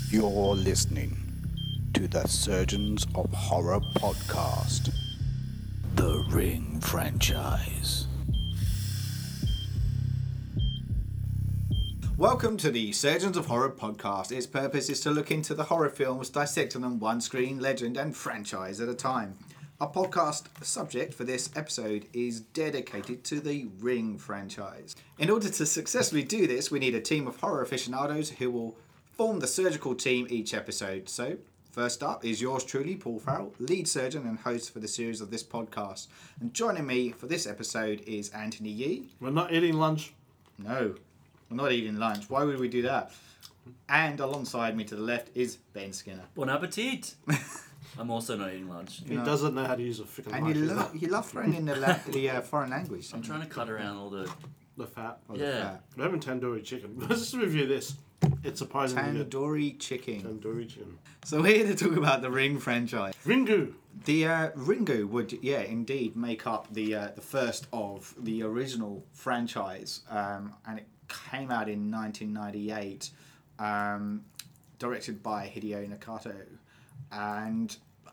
You're listening to the Surgeons of Horror podcast, The Ring franchise. Welcome to the Surgeons of Horror podcast. Its purpose is to look into the horror films, dissecting them one screen, legend, and franchise at a time. Our podcast subject for this episode is dedicated to the Ring franchise. In order to successfully do this, we need a team of horror aficionados who will form the surgical team each episode. So, first up is yours truly, Paul Farrell, lead surgeon and host for the series of this podcast. And joining me for this episode is Anthony Yee. We're not eating lunch. No, we're not eating lunch. Why would we do that? And alongside me to the left is Ben Skinner. Bon appetit! I'm also not eating lunch. He doesn't know how to use a freaking And knife. you love throwing in the foreign language. I'm trying to cut around all the... The fat. Yeah. We're having tandoori chicken. Let's just review this. It's surprisingly good. Tandoori chicken. Tandoori chicken. So we're here to talk about the Ring franchise. Ringu. The Ringu would, indeed make up the first of the original franchise, and it came out in 1998, directed by Hideo Nakata. And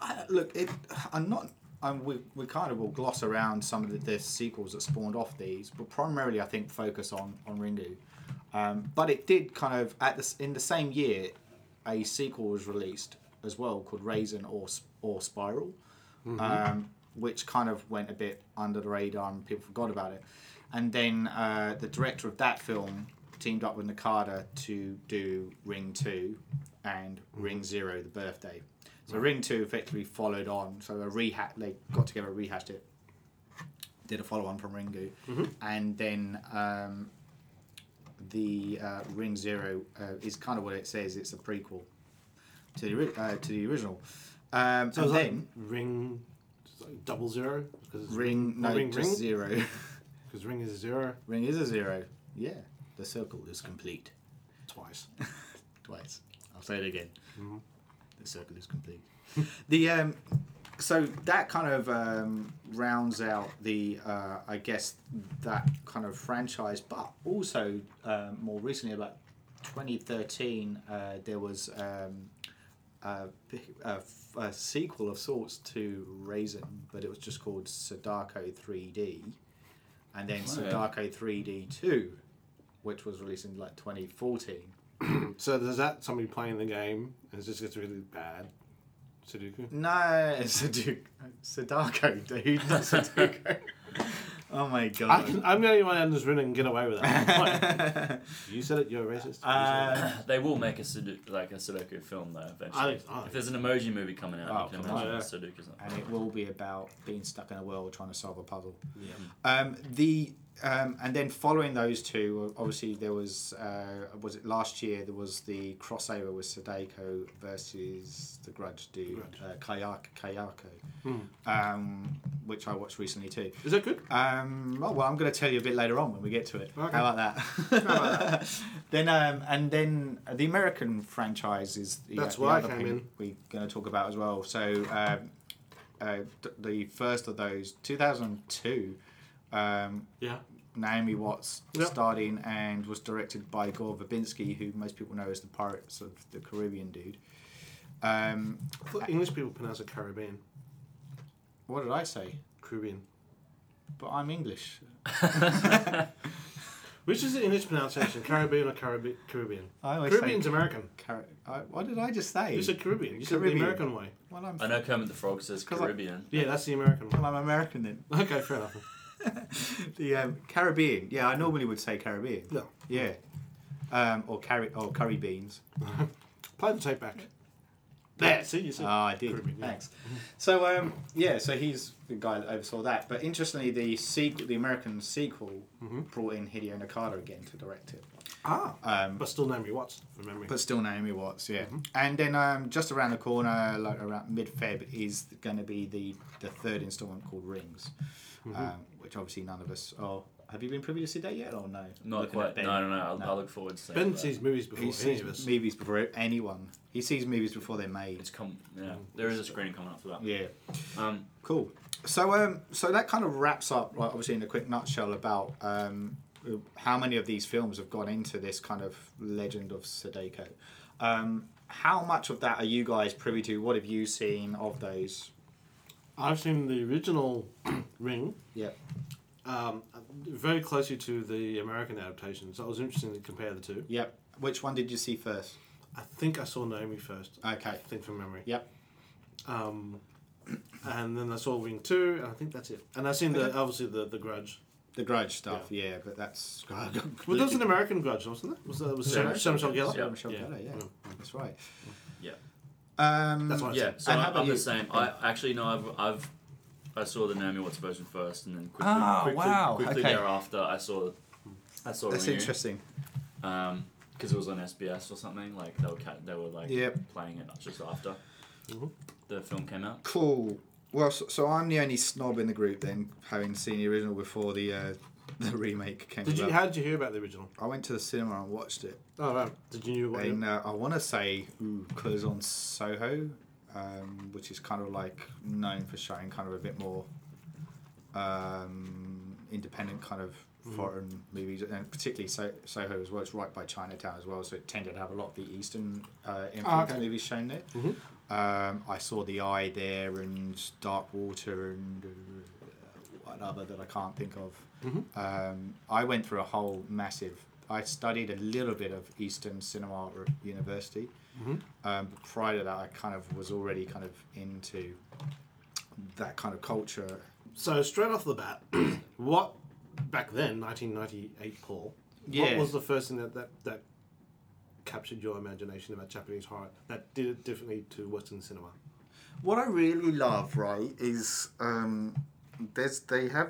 we kind of will gloss around some of the sequels that spawned off these, but primarily I think focus on Ringu. But it did kind of in the same year, a sequel was released as well called Raisin or Spiral, which kind of went a bit under the radar and people forgot about it. And then the director of that film teamed up with Nakata to do Ring 2 and Ring 0, The Birthday. So Ring 2 effectively followed on. So they got together, rehashed it, did a follow-on from Ringu, and then the Ring 0 is kind of what it says. It's a prequel to the original. So and it's then like Ring 00? Ring 0. Because Ring is a 0. Ring is a 0. Yeah, the circle is complete. Twice. Twice. I'll say it again. Mm-hmm. The circle is complete. So that kind of rounds out the I guess that kind of franchise, but also more recently, about 2013, there was a sequel of sorts to Raisin, but it was just called Sadako 3D, and then Sadako 3D 2, which was released in like 2014. So is that somebody playing the game and it just gets really bad? Sudoku? No, Sadako, dude, not Sudoku. Oh my god. I'm the only one in this room that can get away with that. You said it, you're a racist. They will make a Sudoku film though eventually. If there's an emoji movie coming out, you can imagine Sudoku's not. And it will be about being stuck in a world trying to solve a puzzle. Yeah. And then following those two, obviously there was it last year? There was the crossover with Sadako versus the Grudge dude, Kayako, which I watched recently too. Is that good? Well, I'm going to tell you a bit later on when we get to it. Okay. How about that? Then and then the American franchise is That's the why I other came thing in. we're going to talk about as well. So the first of those, 2002. Yeah. Naomi Watts Yep. starred in and was directed by Gore Verbinski, who most people know as the Pirates of the Caribbean dude. I thought English people pronounce it Caribbean. What did I say? Caribbean. But I'm English. Which is the English pronunciation? Caribbean or Caribbean? I always Caribbean's say American. what did I just say? You said Caribbean. You said Caribbean. the American way. Well, I'm I know Kermit the Frog says 'Cause Caribbean. Yeah, that's the American way. well, I'm American then. Okay, fair enough. The Caribbean. Yeah, I normally would say Caribbean. No. Yeah. Or curry beans. Play the tape back. There, see, you said. I did. Caribbean, yeah. Thanks. So so he's the guy that oversaw that. But interestingly, the American sequel brought in Hideo Nakata again to direct it. But still Naomi Watts, from memory. But still Naomi Watts, yeah. And then just around the corner, like around mid-Feb, is going to be the third installment called Rings, which obviously none of us are. Have you been privy to see that yet, or no? Not Looking quite. at Ben. No. I look forward to seeing Ben that. sees movies before He any of us. sees movies before anyone. He sees movies before they're made. There is a screening coming up for that. Yeah. Cool. So that kind of wraps up, like, obviously in a quick nutshell, about how many of these films have gone into this kind of legend of Sadako. How much of that are you guys privy to? What have you seen of those? I've seen the original Ring. Yep. Very closely to the American adaptation, so it was interesting to compare the two. Yep. Which one did you see first? I think I saw Naomi first. Okay. I think from memory. Yep. And then I saw Ring 2, and I think that's it. And I've seen obviously the Grudge. The Grudge stuff, yeah, but that's... Well, there was an American Grudge, wasn't there? Was Sarah Michelle Gellar? Sarah Michelle Gellar, yeah. That's right. Yeah. That's what I said. So I'm the same. I saw the Naomi Watts version first, and then quickly thereafter I saw That's Ringu. interesting. Because it was on SBS or something. Like they were like playing it just after the film came out. Cool. Well, so I'm the only snob in the group then, having seen the original before the remake came out. How did you hear about the original? I went to the cinema and watched it. Oh, right. Did you know what? And I want to say because on Soho, which is kind of like known for showing kind of a bit more independent kind of foreign movies, and particularly Soho as well. It's right by Chinatown as well, so it tended to have a lot of the Eastern influence movies shown there. I saw The Eye there and Dark Water and one other that I can't think of. I went through a whole massive... I studied a little bit of Eastern cinema at university. But prior to that, I kind of was already kind of into that kind of culture. So straight off the bat, what back then, 1998, Paul? What was the first thing that captured your imagination about Japanese horror that did it differently to Western cinema? What I really love, right, is they have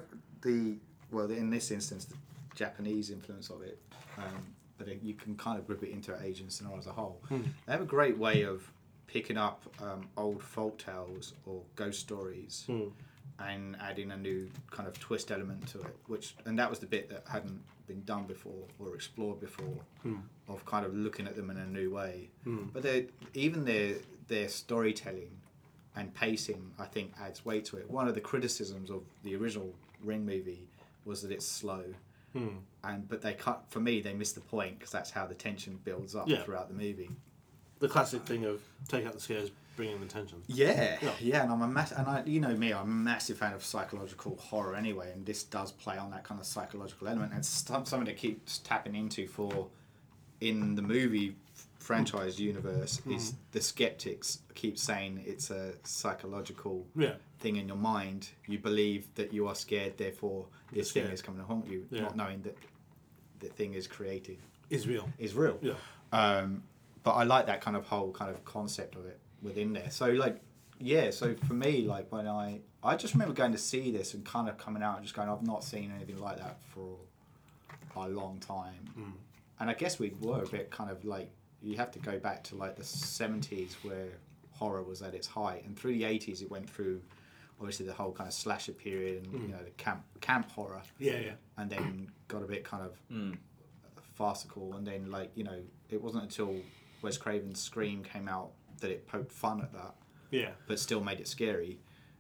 in this instance, the Japanese influence of it, but you can kind of group it into Asian cinema as a whole. They have a great way of picking up old folk tales or ghost stories and adding a new kind of twist element to it, and that was the bit that hadn't been done before or explored before, of kind of looking at them in a new way. But even their storytelling and pacing, I think, adds weight to it. One of the criticisms of the original Ring movie was that it's slow. But they missed the point, because that's how the tension builds up throughout the movie. The classic thing of take out the scares, bring in the tension. Yeah. And I'm a massive fan of psychological horror anyway, and this does play on that kind of psychological element. And it's something that keeps tapping into in the movie franchise universe is the skeptics keep saying it's a psychological thing in your mind. You believe that you are scared, therefore this thing is coming to haunt you, not knowing that the thing is created. Is real. Yeah. But I like that kind of whole kind of concept of it within there. So so for me, like when I just remember going to see this and kind of coming out and just going, I've not seen anything like that for a long time. And I guess we were a bit kind of like, you have to go back to like the 70s where horror was at its height, and through the 80s it went through obviously the whole kind of slasher period and the camp horror, and then got a bit kind of farcical, and then it wasn't until Wes Craven's Scream came out that it poked fun at that, but still made it scary,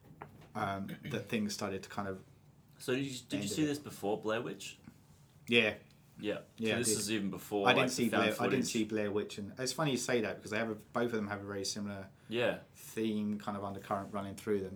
that things started to kind of... So did you see this before Blair Witch? Yeah. So this is even before. I didn't see Blair Witch, and it's funny you say that, because both of them have a very similar theme, kind of undercurrent running through them.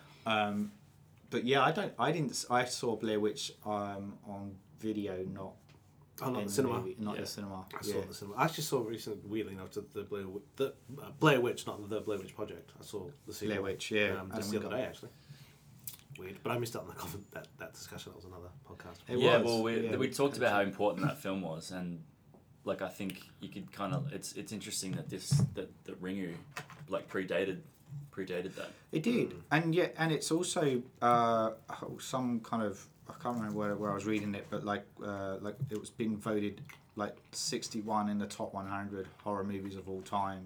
But I saw Blair Witch on video, not the cinema. The cinema. I saw the cinema. I actually saw recently, weirdly enough, the Blair Witch, not the Blair Witch Project. I saw the sequel. Blair Witch, just the other day actually. Weird, but I missed out on that discussion. That was another podcast. We talked about how important that film was, and I think you could kind of it's interesting that that Ringu predated that. It did, and it's also some kind of, I can't remember where I was reading it, but it was being voted 61 in the top 100 horror movies of all time.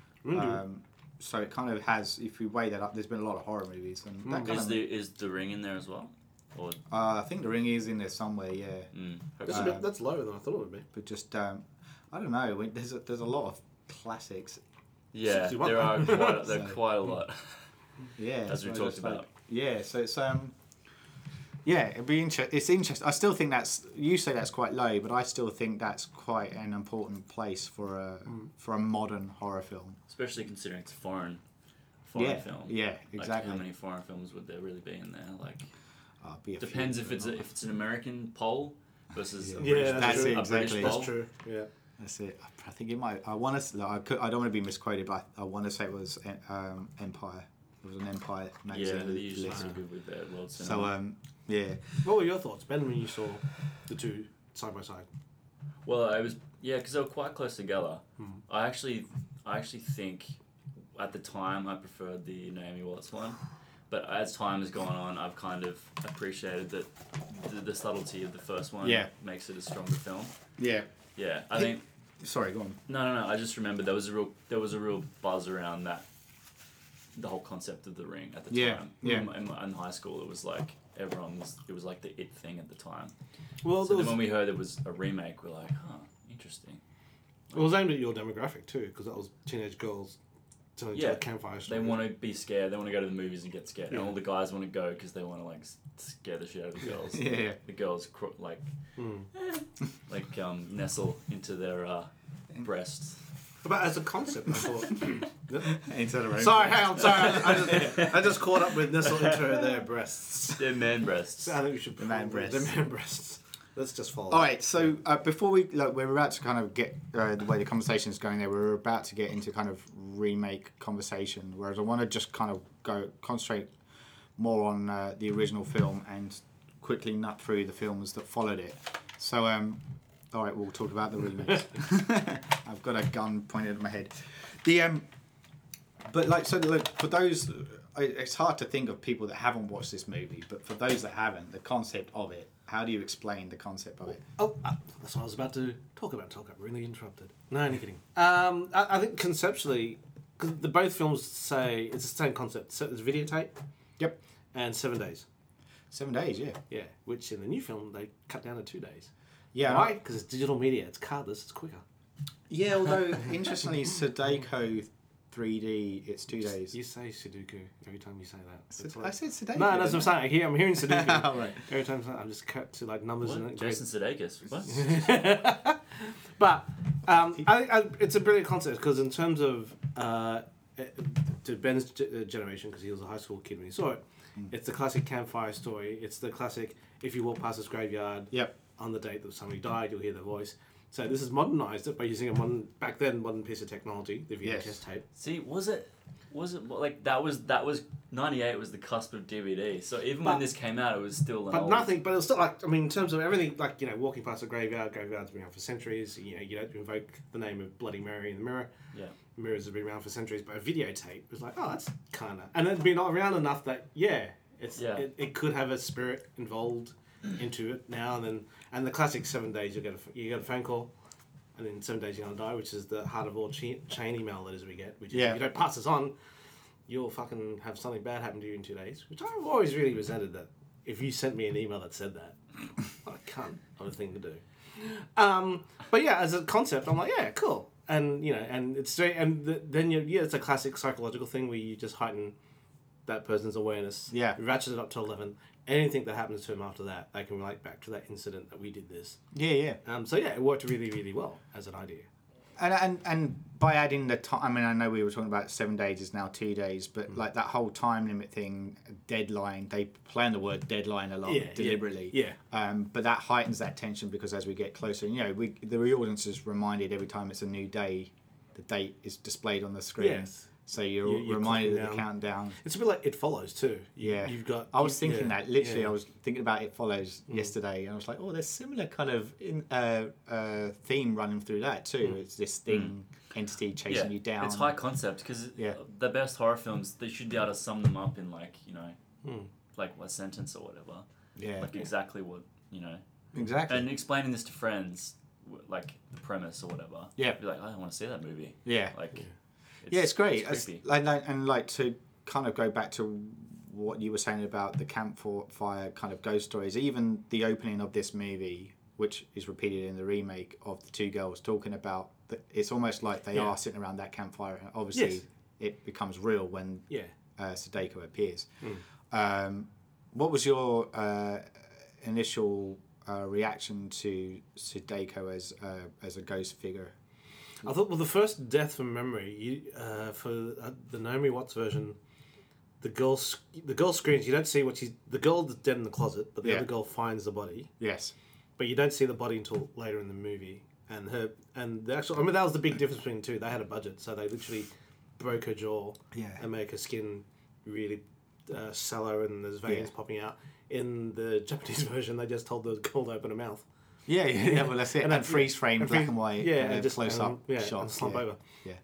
So it kind of has, if you weigh that up, there's been a lot of horror movies, and that kind is the Ring in there as well? Or I think the Ring is in there somewhere, That's lower than I thought it would be. But just I don't know. There's a lot of classics. Yeah, 61. There are quite a lot. Yeah, as we talked about. So it's Yeah, it'd be interesting. It's interesting. I still think you say that's quite low, but I still think that's quite an important place for a modern horror film. Especially considering it's a foreign Yeah, film. yeah, exactly. Like, how many foreign films would there really be in there? Like, Be a depends few, if it's an American poll versus a that's it, a exactly. British poll. That's true. Yeah. That's it. I think it might. I want to. I don't want to be misquoted, but I want to say it was Empire. It was an Empire magazine. Yeah, they usually list. do good with their world So cinema. yeah. What were your thoughts, Ben, when you saw the two side by side? Well, because they were quite close together. I actually think at the time I preferred the Naomi Watts one, but as time has gone on, I've kind of appreciated that the subtlety of the first one makes it a stronger film. Yeah. Yeah, I think. Sorry, go on. No. I just remember there was a real buzz around that. The whole concept of the ring at the time. Yeah. In high school, it was like it was like the it thing at the time. Well, So then when we heard it was a remake, we're like, interesting. it was aimed at your demographic too, because that was teenage girls telling each other campfire They stories. want to be scared. They want to go to the movies and get scared. Yeah. And all the guys want to go because they want to like scare the shit out of the girls. Yeah. The girls nestle into their breasts. But as a concept, I thought. Instead of Sorry, hang on. Sorry, I just caught up with nestle into their breasts. They're man breasts. I think we should. The man breasts. The man breasts. Let's just follow. All right, so before we're about to kind of get the way the conversation is going there, we're about to get into kind of remake conversation, whereas I want to just kind of concentrate more on the original film and quickly nut through the films that followed it. So, all right, we'll talk about the remakes. I've got a gun pointed at my head. For those, it's hard to think of people that haven't watched this movie, but for those that haven't, the concept of it, how do you explain the concept of it? Oh, that's what I was about to talk about. Really interrupted. No, only kidding. I think conceptually, because both films say it's the same concept. So it's videotape. Yep. And 7 days. 7 days, yeah. Yeah, which in the new film they cut down to 2 days. Yeah. Why? Because it's digital media. It's cardless. It's quicker. Yeah, although interestingly, Sudoku 3D, it's 2 days. You say Sudoku every time you say that. I said Sudoku. No, that's what I'm saying. I'm hearing Sudoku. Oh, right. Every time I'm just cut to like numbers in it. Jason Sudeikis. What? But it's a brilliant concept because in terms of to Ben's generation, because he was a high school kid when he saw it, it's the classic campfire story. It's the classic if you walk past this graveyard on the date that somebody died, you'll hear their voice. So this has modernised it by using a modern piece of technology, the VHS tape. See, was it like that was 98 was the cusp of DVD. So even when this came out, it was still But it was still like, I mean, in terms of everything, like, you know, walking past a graveyard's been around for centuries. You know, you don't invoke the name of Bloody Mary in the mirror. Yeah. Mirrors have been around for centuries, but a videotape was like, oh, that's kind of... And it'd been around enough that, it could have a spirit involved into it now and then. And the classic 7 days, you get a phone call, and in 7 days you're going to die, which is the heart of all chain email letters we get, which is if you don't pass this on, you'll fucking have something bad happen to you in 2 days, which I've always really resented that. If you sent me an email that said that, what a cunt of a thing to do. But yeah, as a concept, I'm like, yeah, cool. And, you know, and it's straight, and then it's a classic psychological thing where you just heighten that person's awareness. Yeah. Ratchet it up to 11. Anything that happens to him after that, they can relate back to that incident that we did this. Yeah. So yeah, it worked really, really well as an idea. And by adding the time, I mean, I know we were talking about 7 days is now 2 days, but like that whole time limit thing, deadline, they play on the word deadline a lot deliberately. Yeah. But that heightens that tension because as we get closer, you know, the audience is reminded every time it's a new day, the date is displayed on the screen. Yes. So you're reminded of the countdown. It's a bit like It Follows too. You've got. I was thinking that literally. I was thinking about It Follows yesterday, and I was like, "Oh, there's similar kind of theme running through that too. It's this thing, entity chasing you down. It's high concept because the best horror films, they should be able to sum them up in like, you know, like a sentence or whatever. Yeah. Like exactly what, you know. Exactly. And explaining this to friends, like the premise or whatever. Yeah. Be like, I want to see that movie. Yeah. Like. It's great. It's creepy. And to kind of go back to what you were saying about the campfire kind of ghost stories, even the opening of this movie, which is repeated in the remake of the two girls talking about, it's almost like they are sitting around that campfire, and obviously it becomes real when Sadako appears. What was your initial reaction to Sudeiko as a ghost figure? I thought, well, the first death from memory, for the Naomi Watts version, the girl screams. You don't see the girl that's dead in the closet, but the other girl finds the body. Yes. But you don't see the body until later in the movie. And the actual, I mean, that was the big difference between the two. They had a budget, so they literally broke her jaw and make her skin really sallow, and there's veins popping out. In the Japanese version, they just told the girl to open her mouth. Yeah, well, that's it. And freeze frame, black and white, and just close up and shots. slump over.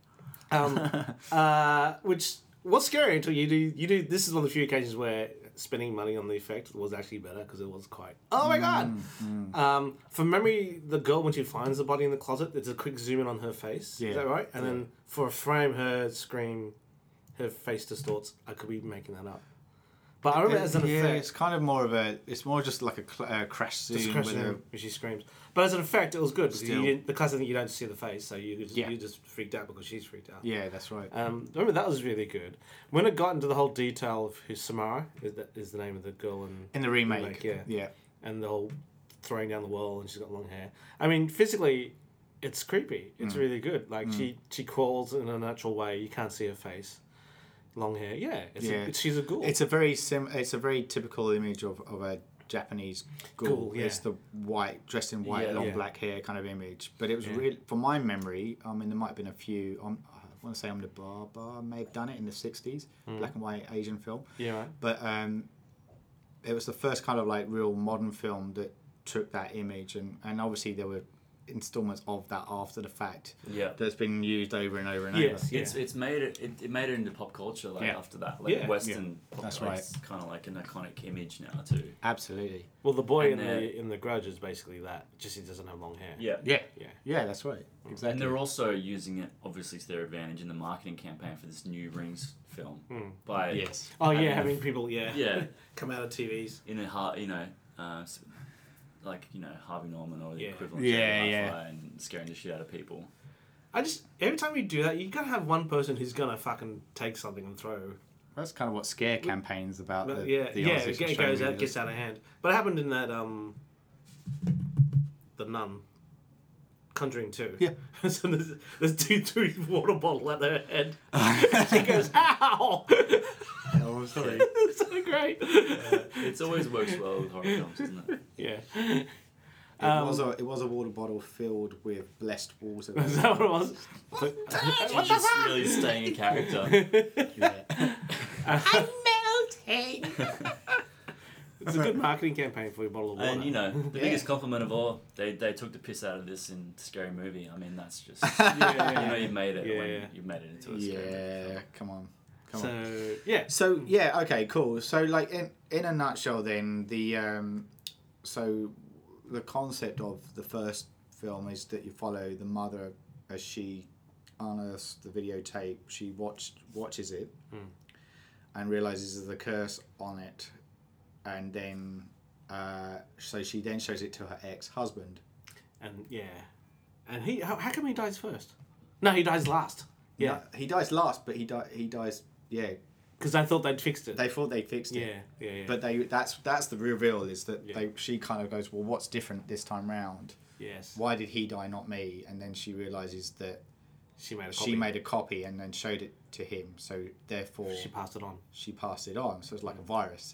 Yeah. Which was scary until you do. This is one of the few occasions where spending money on the effect was actually better, because it was quite. Oh my god! From memory, the girl, when she finds the body in the closet, it's a quick zoom in on her face. Yeah. Is that right? And then for a frame, her scream, her face distorts. I could be making that up. But I remember as an effect, it's kind of more of it's more just like a crash zoom when she screams. But as an effect, it was good because I think you don't see the face, so you just freaked out because she's freaked out. Yeah, that's right. I remember that was really good. When it got into the whole detail of who Samara is the name of the girl in the remake, yeah, and the whole throwing down the wall, and she's got long hair. I mean, physically, it's creepy. It's really good. Like she crawls in a natural way. You can't see her face. Long hair, she's a ghoul. It's a very typical image of a Japanese ghoul. It's the white, dressed in white, long black hair kind of image. But it was really, from my memory, I mean, there might have been a few. I want to say Barber may have done it in the 60s, black and white Asian film. Yeah, right. But it was the first kind of like real modern film that took that image, and obviously there were installments of that after the fact that's been used over and over and over. It's made it made it into pop culture after that, Western pop. That's right. It's kind of like an iconic image now too. Absolutely. Well, the boy in the Grudge is basically that, just he doesn't have long hair. Yeah, that's right. Exactly. And they're also using it obviously to their advantage in the marketing campaign for this new Rings film by having people come out of TVs in a Harvey Norman or the equivalent and scaring the shit out of people. Every time you do that, you gotta have one person who's gonna fucking take something and throw. That's kind of what scare campaigns about. It goes out, gets out of hand. But it happened in that The Nun, Conjuring 2. Yeah. So there's two water bottle at their head. She goes, ow! Oh, sorry. It's so great. It always works well with horror films, doesn't it? Yeah. It was a water bottle filled with blessed water. Is that what it was? She's just really staying in character. I'm melting. It's a good marketing campaign for your bottle of water. And the biggest compliment of all, they took the piss out of this in Scary Movie. I mean, that's just you've made it when you've made it into a scary movie. Yeah, come on. Okay, cool. So like in a nutshell, then the concept of the first film is that you follow the mother as she unearths the videotape. She watches it and realizes there's a curse on it, and then so she then shows it to her ex-husband. And he how come he dies first? No, he dies last. Yeah, no, he dies last, but he dies. Yeah, because I thought they'd fixed it. They thought they fixed it. Yeah. But that's the reveal is that she kind of goes, well, what's different this time round? Yes. Why did he die, not me? And then she realizes that she made a copy and then showed it to him. So therefore she passed it on. So it's like a virus.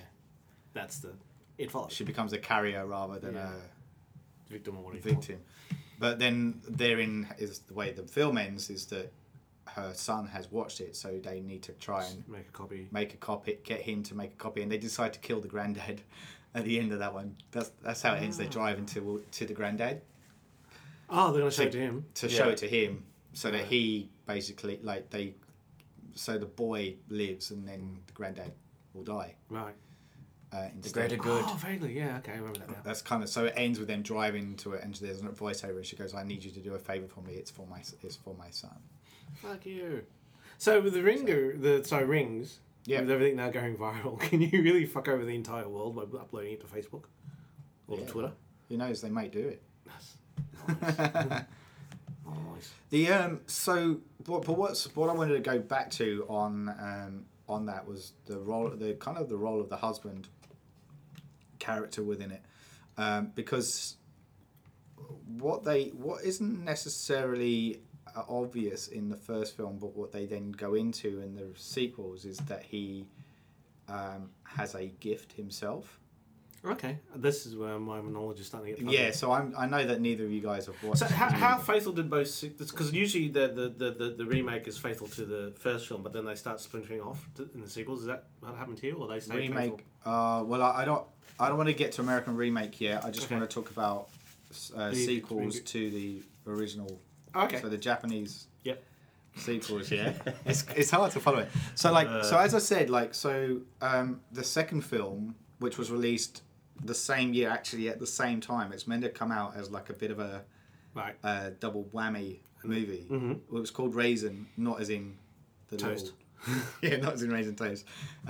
It follows. She becomes a carrier rather than a victim or whatever. Victim. But then therein is the way the film ends is that her son has watched it, so they need to try and make a copy, get him to make a copy, and they decide to kill the granddad at the end of that one. That's how it ends. They drive to the granddad. Oh, they're going to show it to him. Show it to him, so that he basically so the boy lives, and then the granddad will die. Right. The greater good. Oh, vaguely, yeah, okay, I remember that now. That's kind of, so it ends with them driving to it, and there's a voiceover, and she goes, "I need you to do a favour for me. It's for my son." Fuck you. So with the Rings, with everything now going viral, can you really fuck over the entire world by uploading it to Facebook or to Twitter? Who knows? They might do it. Nice. Nice. What I wanted to go back to on on that was the role of the husband character within it, because what isn't necessarily obvious in the first film, but what they then go into in the sequels is that he has a gift himself. Okay, this is where my knowledge is starting to get. Yeah, so I know that neither of you guys have watched. So how faithful did both? Because usually the remake is faithful to the first film, but then they start splintering off in the sequels. Is that what happened here, or they stay remake? Faithful? Well, I don't want to get to American remake yet. I just want to talk about sequels to the original. Okay. So the Japanese. Yep. Sequels, yeah. it's hard to follow it. So so as I said, the second film, which was released the same year, actually at the same time, it's meant to come out as like a bit of a double whammy movie. Mm-hmm. Well, it was called Raisin, not as in the Toast. Yeah, not as in Raisin Toast.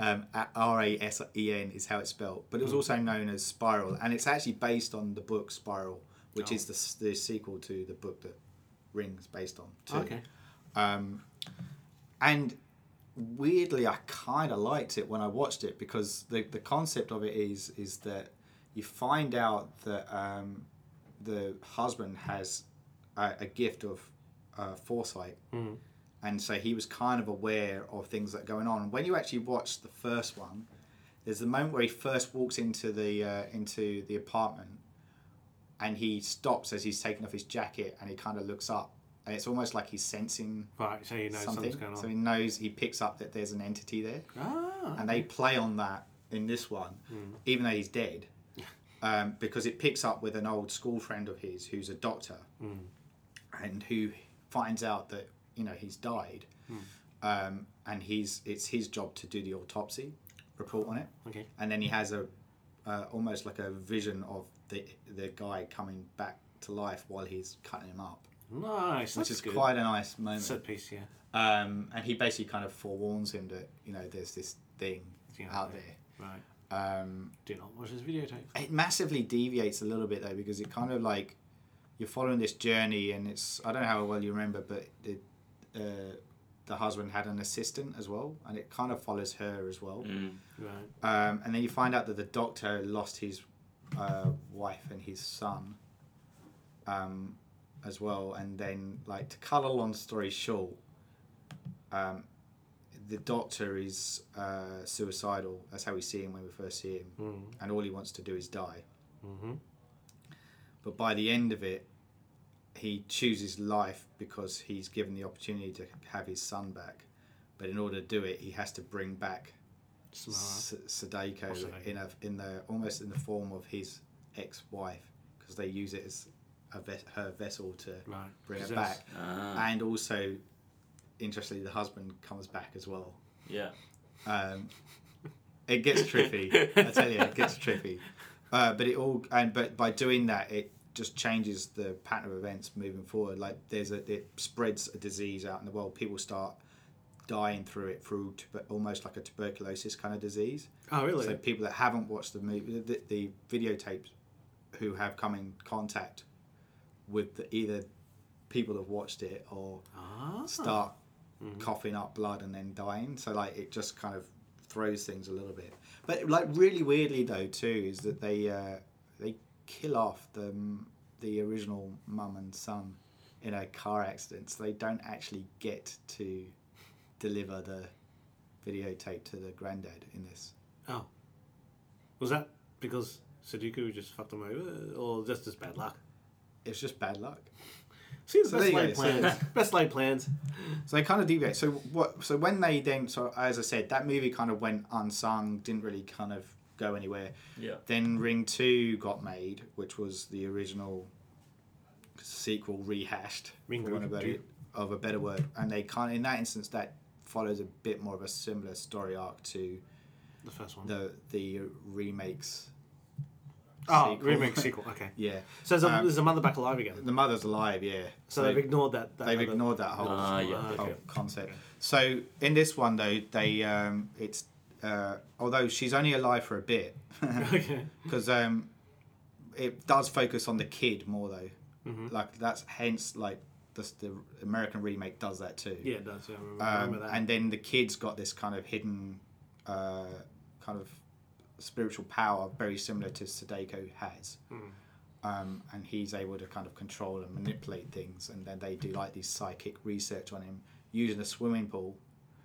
RASEN is how it's spelled, but it was also known as Spiral, and it's actually based on the book Spiral, which is the sequel to the book that Ring's based on too. Okay. And weirdly, I kind of liked it when I watched it, because the concept of it is that you find out that the husband has a gift of foresight, and so he was kind of aware of things that are going on. When you actually watch the first one, there's the moment where he first walks into the apartment, and he stops as he's taking off his jacket, and he kind of looks up. And it's almost like he's sensing so he knows something's going on. So he picks up that there's an entity there. Ah. And they play on that in this one, even though he's dead, because it picks up with an old school friend of his who's a doctor, and who finds out that he's died, and it's his job to do the autopsy report on it. Okay. And then he has almost like a vision of the guy coming back to life while he's cutting him up. Nice, which is good. quite a nice moment. Set piece, yeah. And he basically kind of forewarns him that there's this thing out there. Right. Do not watch this videotape. It massively deviates a little bit though, because it kind of like you're following this journey, and I don't know how well you remember, but the husband had an assistant as well, and it kind of follows her as well. Right. And then you find out that the doctor lost his wife and his son. As well, and then to cut a long story short, the doctor is suicidal. That's how we see him when we first see him, and all he wants to do is die. Mm-hmm. But by the end of it, he chooses life because he's given the opportunity to have his son back. But in order to do it, he has to bring back Sadako almost in the form of his ex-wife, because they use it as her vessel to bring her back. And also, interestingly, the husband comes back as well. Yeah. It gets trippy. I tell you, it gets trippy. But by doing that, it just changes the pattern of events moving forward. It spreads a disease out in the world. People start dying through almost like a tuberculosis kind of disease. Oh, really? So people that haven't watched the movie, the videotapes, who have come in contact with either people have watched it or start coughing up blood and then dying. So it just kind of throws things a little bit. But really weirdly though too is that they kill off the original mum and son in a car accident. So they don't actually get to deliver the videotape to the granddad in this. Oh, was that because Sadako just fucked them over, or just as bad luck? It's just bad luck. See, best laid plans. Best laid plans. So they kind of deviate. So when they then, as I said, that movie kind of went unsung, didn't really kind of go anywhere. Yeah. Then Ring 2 got made, which was the original sequel rehashed, Ring for want of a better word. And they in that instance, that follows a bit more of a similar story arc to the first one. The remakes. Oh, remake sequel. Okay. Yeah. So there's a mother back alive again. The mother's alive. Yeah. So they've ignored that. They've ignored that whole concept. Okay. So in this one though, they it's although she's only alive for a bit, because it does focus on the kid more though. Mm-hmm. That's hence the American remake does that too. Yeah, it does. Yeah, I remember that. And then the kid's got this kind of hidden kind of spiritual power, very similar to Sadako has. And he's able to kind of control and manipulate things. And then they do like these psychic research on him using a swimming pool.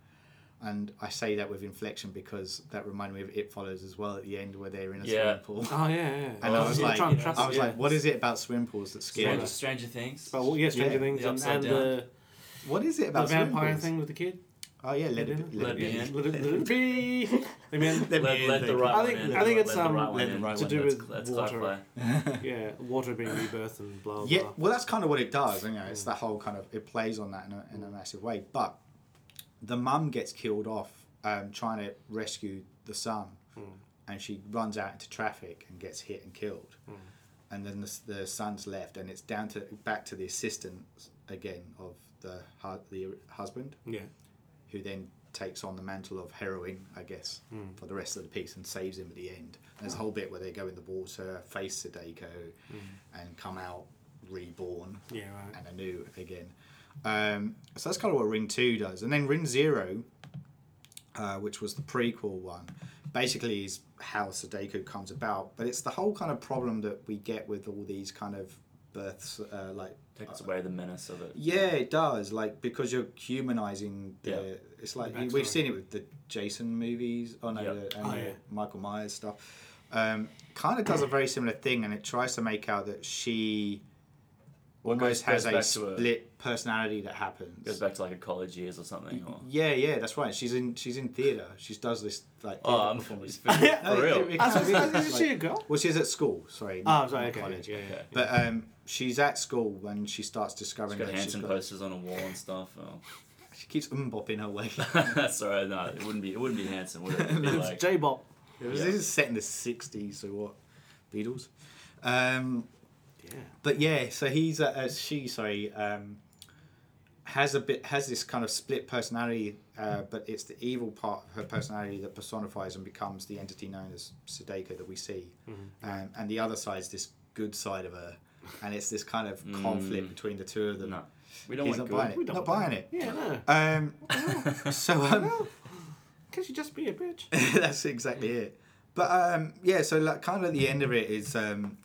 And I say that with inflection because that reminded me of It Follows as well at the end where they're in a swimming pool. Oh yeah. And I was like, what is it about swimming pools that scares me? Stranger Things. But Stranger Things The and Upside the what is it about the vampire swimming pools? thing with the kid. Oh yeah, let it Let it be in. Let it be. I mean, Let the right I one think in. I think it's Let the right one in. to do with Let's water. clarify. Yeah, water being rebirth and blah blah. Yeah, blah. well, that's kind of what it does. You know, it's that whole kind of it plays on that in a massive way. But the mum gets killed off trying to rescue the son, and she runs out into traffic and gets hit and killed. And then the son's left, and it's back to the assistant again of the husband, who then takes on the mantle of heroine, I guess, for the rest of the piece and saves him at the end. And there's a whole bit where they go in the water, face Sadako, and come out reborn and anew again. So that's kind of what Ring 2 does. And then Ring 0, which was the prequel one, basically is how Sadako comes about. But it's the whole kind of problem that we get with all these kind of births, Takes away the menace of it. Yeah, it does. Like, because you're humanizing the... Yeah. It's like... The backstory. We've seen it with the Jason movies. Oh, no. Yep. The Michael Myers stuff. Kind of does a very similar thing, and it tries to make out that she almost has a split personality that happens. Goes back to like a college years or something. Or... Yeah, that's right. She's in theatre. She does this like theatre performance. For real. Is she a girl? Well, she's at school. Sorry. Oh, sorry. not Okay. college. Yeah. But she's at school when she starts discovering She's got that Hanson posters on a wall and stuff. Oh. She keeps bopping her way. Sorry, no, it wouldn't be Hanson, would it? It'd be like, J-Bop. This is set in the 60s, so what? Beatles. Yeah. But yeah, so has this kind of split personality, but it's the evil part of her personality that personifies and becomes the entity known as Sadako that we see, and the other side is this good side of her, and it's this kind of conflict between the two of them. no, we don't He's want not good. buying it. Not buying it. Yeah, no. So Can she just be a bitch? that's exactly it. But yeah, so like kind of the end of it is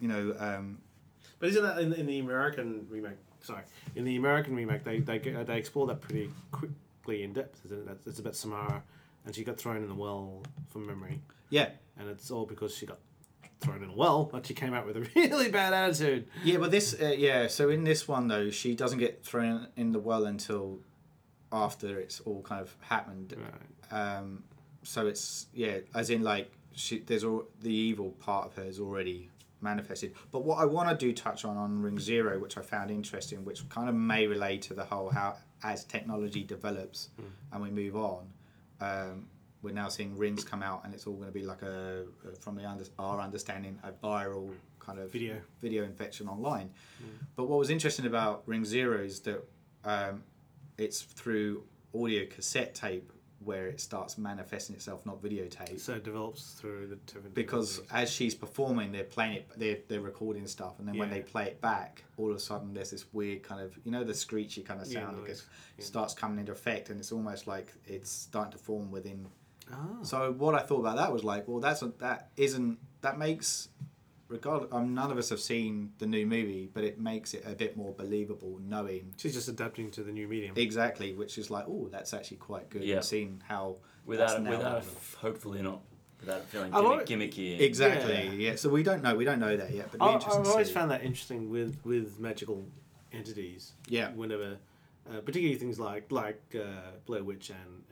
But isn't that in the American remake? Sorry, in the American remake, they explore that pretty quickly in depth. Isn't it? It's about Samara, and she got thrown in the well from memory. Yeah. And it's all because she got thrown in a well, but she came out with a really bad attitude. Yeah, but this so in this one though, she doesn't get thrown in the well until after it's all kind of happened. Right. So it's as in like the evil part of her is already manifested. But what I want to touch on Ring 0, which I found interesting, which kind of may relate to the whole how as technology develops and we move on, we're now seeing rings come out, and it's all going to be like from our understanding, a viral kind of video infection online. But what was interesting about Ring 0 is that it's through audio cassette tape where it starts manifesting itself, not videotape. So it develops through the different... Because as she's performing, they're playing it, they're recording stuff, and then when they play it back, all of a sudden there's this weird kind of, the screechy kind of sound that starts coming into effect, and it's almost like it's starting to form within. Oh. So what I thought about that was like, well, that makes... none of us have seen the new movie, but it makes it a bit more believable knowing... She's just adapting to the new medium. Exactly, which is like, oh, that's actually quite good. Yeah. And seeing how... Without hopefully not, without it feeling gimmicky. Exactly, yeah. So we don't know that yet, but it'd be interesting I've to always see. found that interesting with magical entities. Yeah. Whenever, particularly things like Blair Witch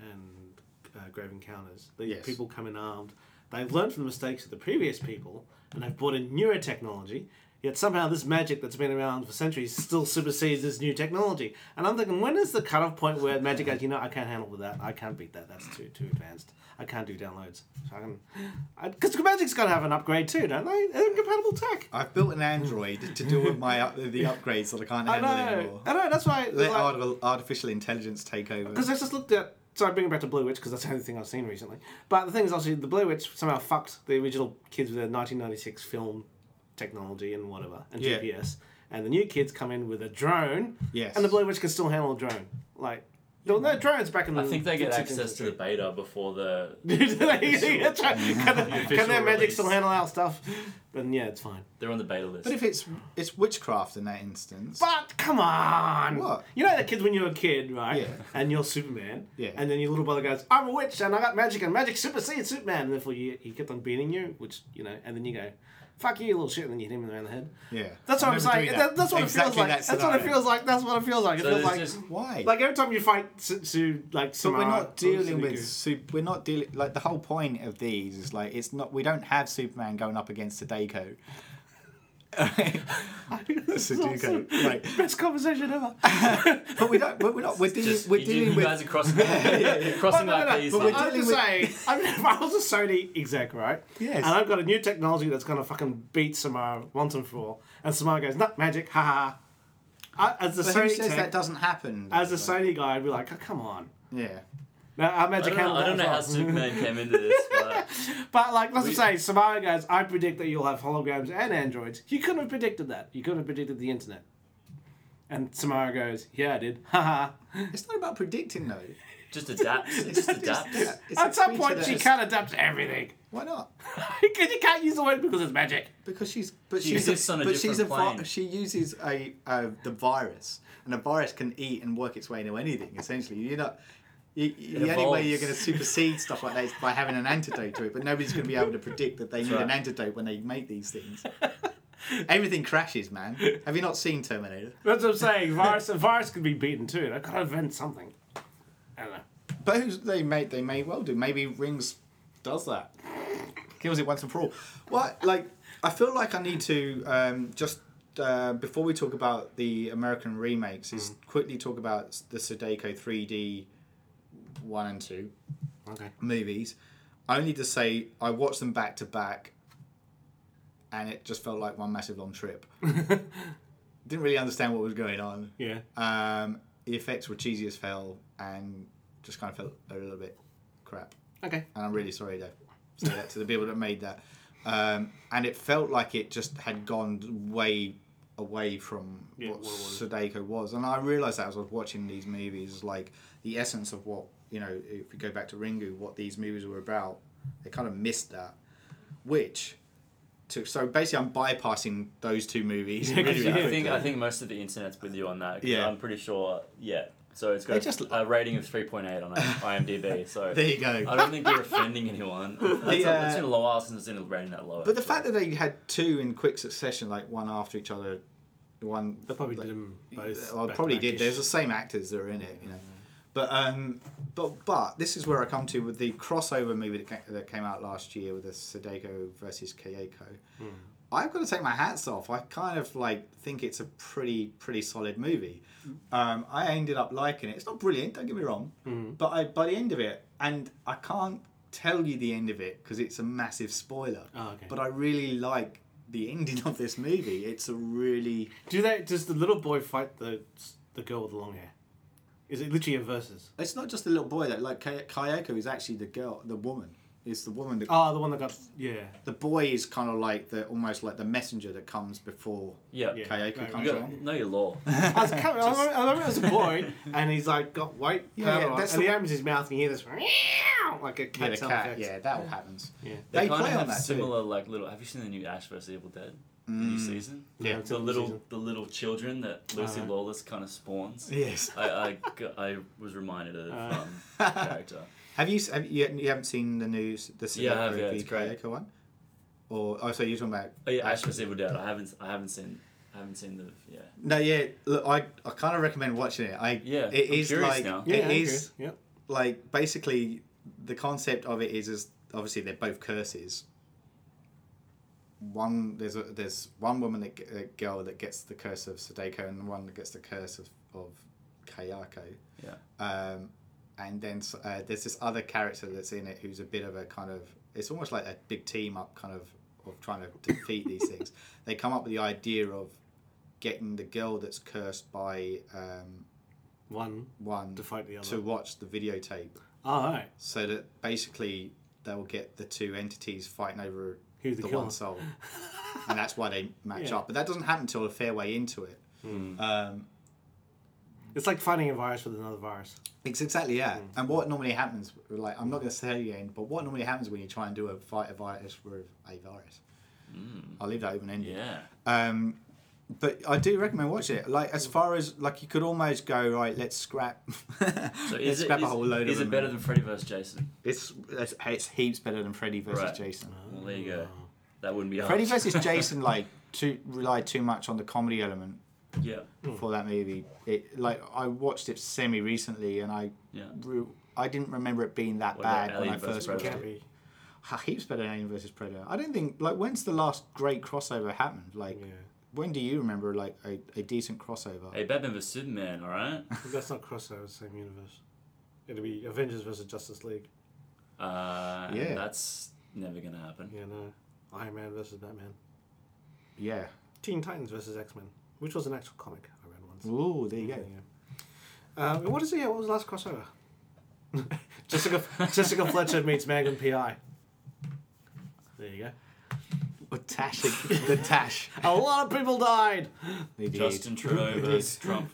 and Grave Encounters, people come in armed. They've learned from the mistakes of the previous people, and they've brought in newer technology. Yet somehow this magic that's been around for centuries still supersedes this new technology. And I'm thinking, when is the cutoff point where magic goes, I can't handle with that. I can't beat that. That's too advanced. I can't do downloads. So because magic's got to have an upgrade too, don't they? They're compatible tech. I've built an Android to deal with the upgrades that I can't handle anymore. I know. That's why. Let artificial intelligence take over. Because I just looked at... So I bring it back to Blair Witch because that's the only thing I've seen recently. But the thing is, obviously, the Blair Witch somehow fucked the original kids with their 1996 film technology and whatever, and GPS. and the new kids come in with a drone, Yes. and the Blair Witch can still handle a drone. Like, there were no drones back in the... I think they get 16th access to the beta before the. That's right. Can official their magic release. still handle our stuff? But yeah, it's fine. They're on the beta list. But if it's witchcraft in that instance. But come on! What? You know the kids when you were a kid, right? Yeah. And you're Superman. Yeah. And then your little brother goes, "I'm a witch and I got magic and magic supersedes Superman." And therefore he kept on beating you, which and then you go, "Fuck you, you little shit," and then you hit him around the head. Yeah. That's what I I'm remember saying. doing that. That's what Exactly it feels like. that That's what it scenario. feels like. That's what it feels like. It So feels there's like just- Why? like every time you fight like But Samara, we're not or dealing with Sudoku. we're not dealing like the whole point of these is like it's not we don't have Superman going up against Sadako. Sudoku, like, Best conversation ever. but we don't. We're not. We're dealing. Just, We're you dealing guys with. are crossing IPs. but we're I'm dealing just with- saying, if I was a Sony exec, right? Yes. And I've got a new technology that's going to fucking beat Samara once and for all, and Samara goes, "Nah, magic, haha." As the But who Sony says tech, that doesn't happen? as a Sony guy, I'd be like, "Oh, come on." Yeah. Now, our magic I don't know how handles that as well. Superman came into this, but But like, let's just say Samara goes, "I predict that you'll have holograms and androids." You couldn't have predicted that. You couldn't have predicted the internet. And Samara goes, "Yeah, I did." Haha. It's not about predicting though. just adapts. It just adapts. It's At a some creature point, that she is- can't adapt to everything. Why not? Because you can't use the word because it's magic. Because She she's exists on a different plane. she uses the virus, and a virus can eat and work its way into anything. Essentially, you're not. The only way you're going to supersede stuff like that is by having an antidote to it, but nobody's going to be able to predict that they need an right. antidote when they make these things. Everything crashes, man. Have you not seen Terminator? That's what I'm saying. A virus could be beaten too. They've got to invent something. I don't know. But they may well do. Maybe Rings does that. Kills it once and for all. What? Like, I feel like I need to just before we talk about the American remakes, is quickly talk about the Sadako 3D 1 and 2 movies. Only to say I watched them back to back, and it just felt like one massive long trip. Didn't really understand what was going on. Yeah. The effects were cheesy as hell, and just kind of felt a little bit crap. Okay. And I'm really sorry to say that to the people that made that. And it felt like it just had gone way away from what Sadako was. And I realised that as I was watching these movies, like the essence of what, if we go back to Ringu, what these movies were about, they kind of missed that. So basically I'm bypassing those two movies. I think most of the internet's with you on that. 'Cause Yeah. I'm pretty sure. Yeah. So it's got a rating of 3.8 on IMDb. So There you go. I don't think you're offending anyone. It's been a while since it's been a rating that low. But the fact that they had two in quick succession, like one after each other, one They probably did them both. Well, probably did. There's the same actors that are in it, But this is where I come to with the crossover movie that came out last year with the Sadako versus Kayako. I've got to take my hats off. I kind of think it's a pretty solid movie. I ended up liking it. It's not brilliant, don't get me wrong, but by the end of it, and I can't tell you the end of it because it's a massive spoiler. Oh, okay. But I really like the ending of this movie. It's a really Does the little boy fight the girl with the long hair? Is it literally a versus? It's not just the little boy that Kayako is actually the woman. It's the woman that Oh, the one that got the boy is kind of like almost like the messenger that comes before yeah. Yeah. Kayako Right, comes You along. got know your law. I remember as a boy, and he's got white powder on, that's and he the- opens his mouth and you hear this like a Yeah, cat the sound cat. effect. Yeah, that all happens. Yeah. They kind play of on have that similar little. Have you seen the new Ash vs Evil Dead? The new season. Yeah, The little children that Lucy Lawless kind of spawns. too. Yes. I was reminded of character. You haven't seen the news the Yeah, I have, Sadako v it's great. Kayako one? Or so you're talking about? Oh yeah, Ash vs Evil Dead. I haven't seen the No, yeah. Look, I kind of recommend watching it. I'm It is curious like now. Yeah, it is Yep. like basically the concept of it is obviously they're both curses. There's one woman girl that gets the curse of Sadako and one that gets the curse of Kayako. Yeah. And then there's this other character that's in it who's a bit of a kind of it's almost like a big team up kind of trying to defeat these things. They come up with the idea of getting the girl that's cursed by One one to fight the other. to watch the videotape, Oh, right. so that basically they'll get the two entities fighting over Who's the the killer? one soul, and that's why they match Yeah. up. But that doesn't happen until a fair way into it. It's like finding a virus with another virus. It's exactly And what normally happens, like I'm not going to say again, but what normally happens when you try and do a fight a virus with a virus? I'll leave that open-ended. Yeah. But I do recommend watching it. Like as far as like you could almost go right. Let's scrap. So let's scrap a whole load is of it them. better than Freddy vs. Jason? It's heaps better than Freddy versus Right. Jason. Well, there you go. That wouldn't be Freddy hard. versus Jason relied too much on the comedy element Yeah. for that movie. I watched it semi recently and I didn't remember it being that What about bad when I Alien versus first watched Can't it. be. Heaps better than Alien versus Predator. I don't think when's the last great crossover happened? When do you remember a decent crossover? Hey, Batman vs Superman, all right? That's not crossover, same universe. It'll be Avengers versus Justice League. Yeah. That's never gonna happen. Yeah, no. Iron Man versus Batman. Yeah. Teen Titans versus X-Men, which was an actual comic I read once. Ooh, there you go. What is it? Yeah, what was the last crossover? Jessica Fletcher meets Magnum P.I. There you go. The Tash. A lot of people died. Indeed. Justin Trudeau versus Trump.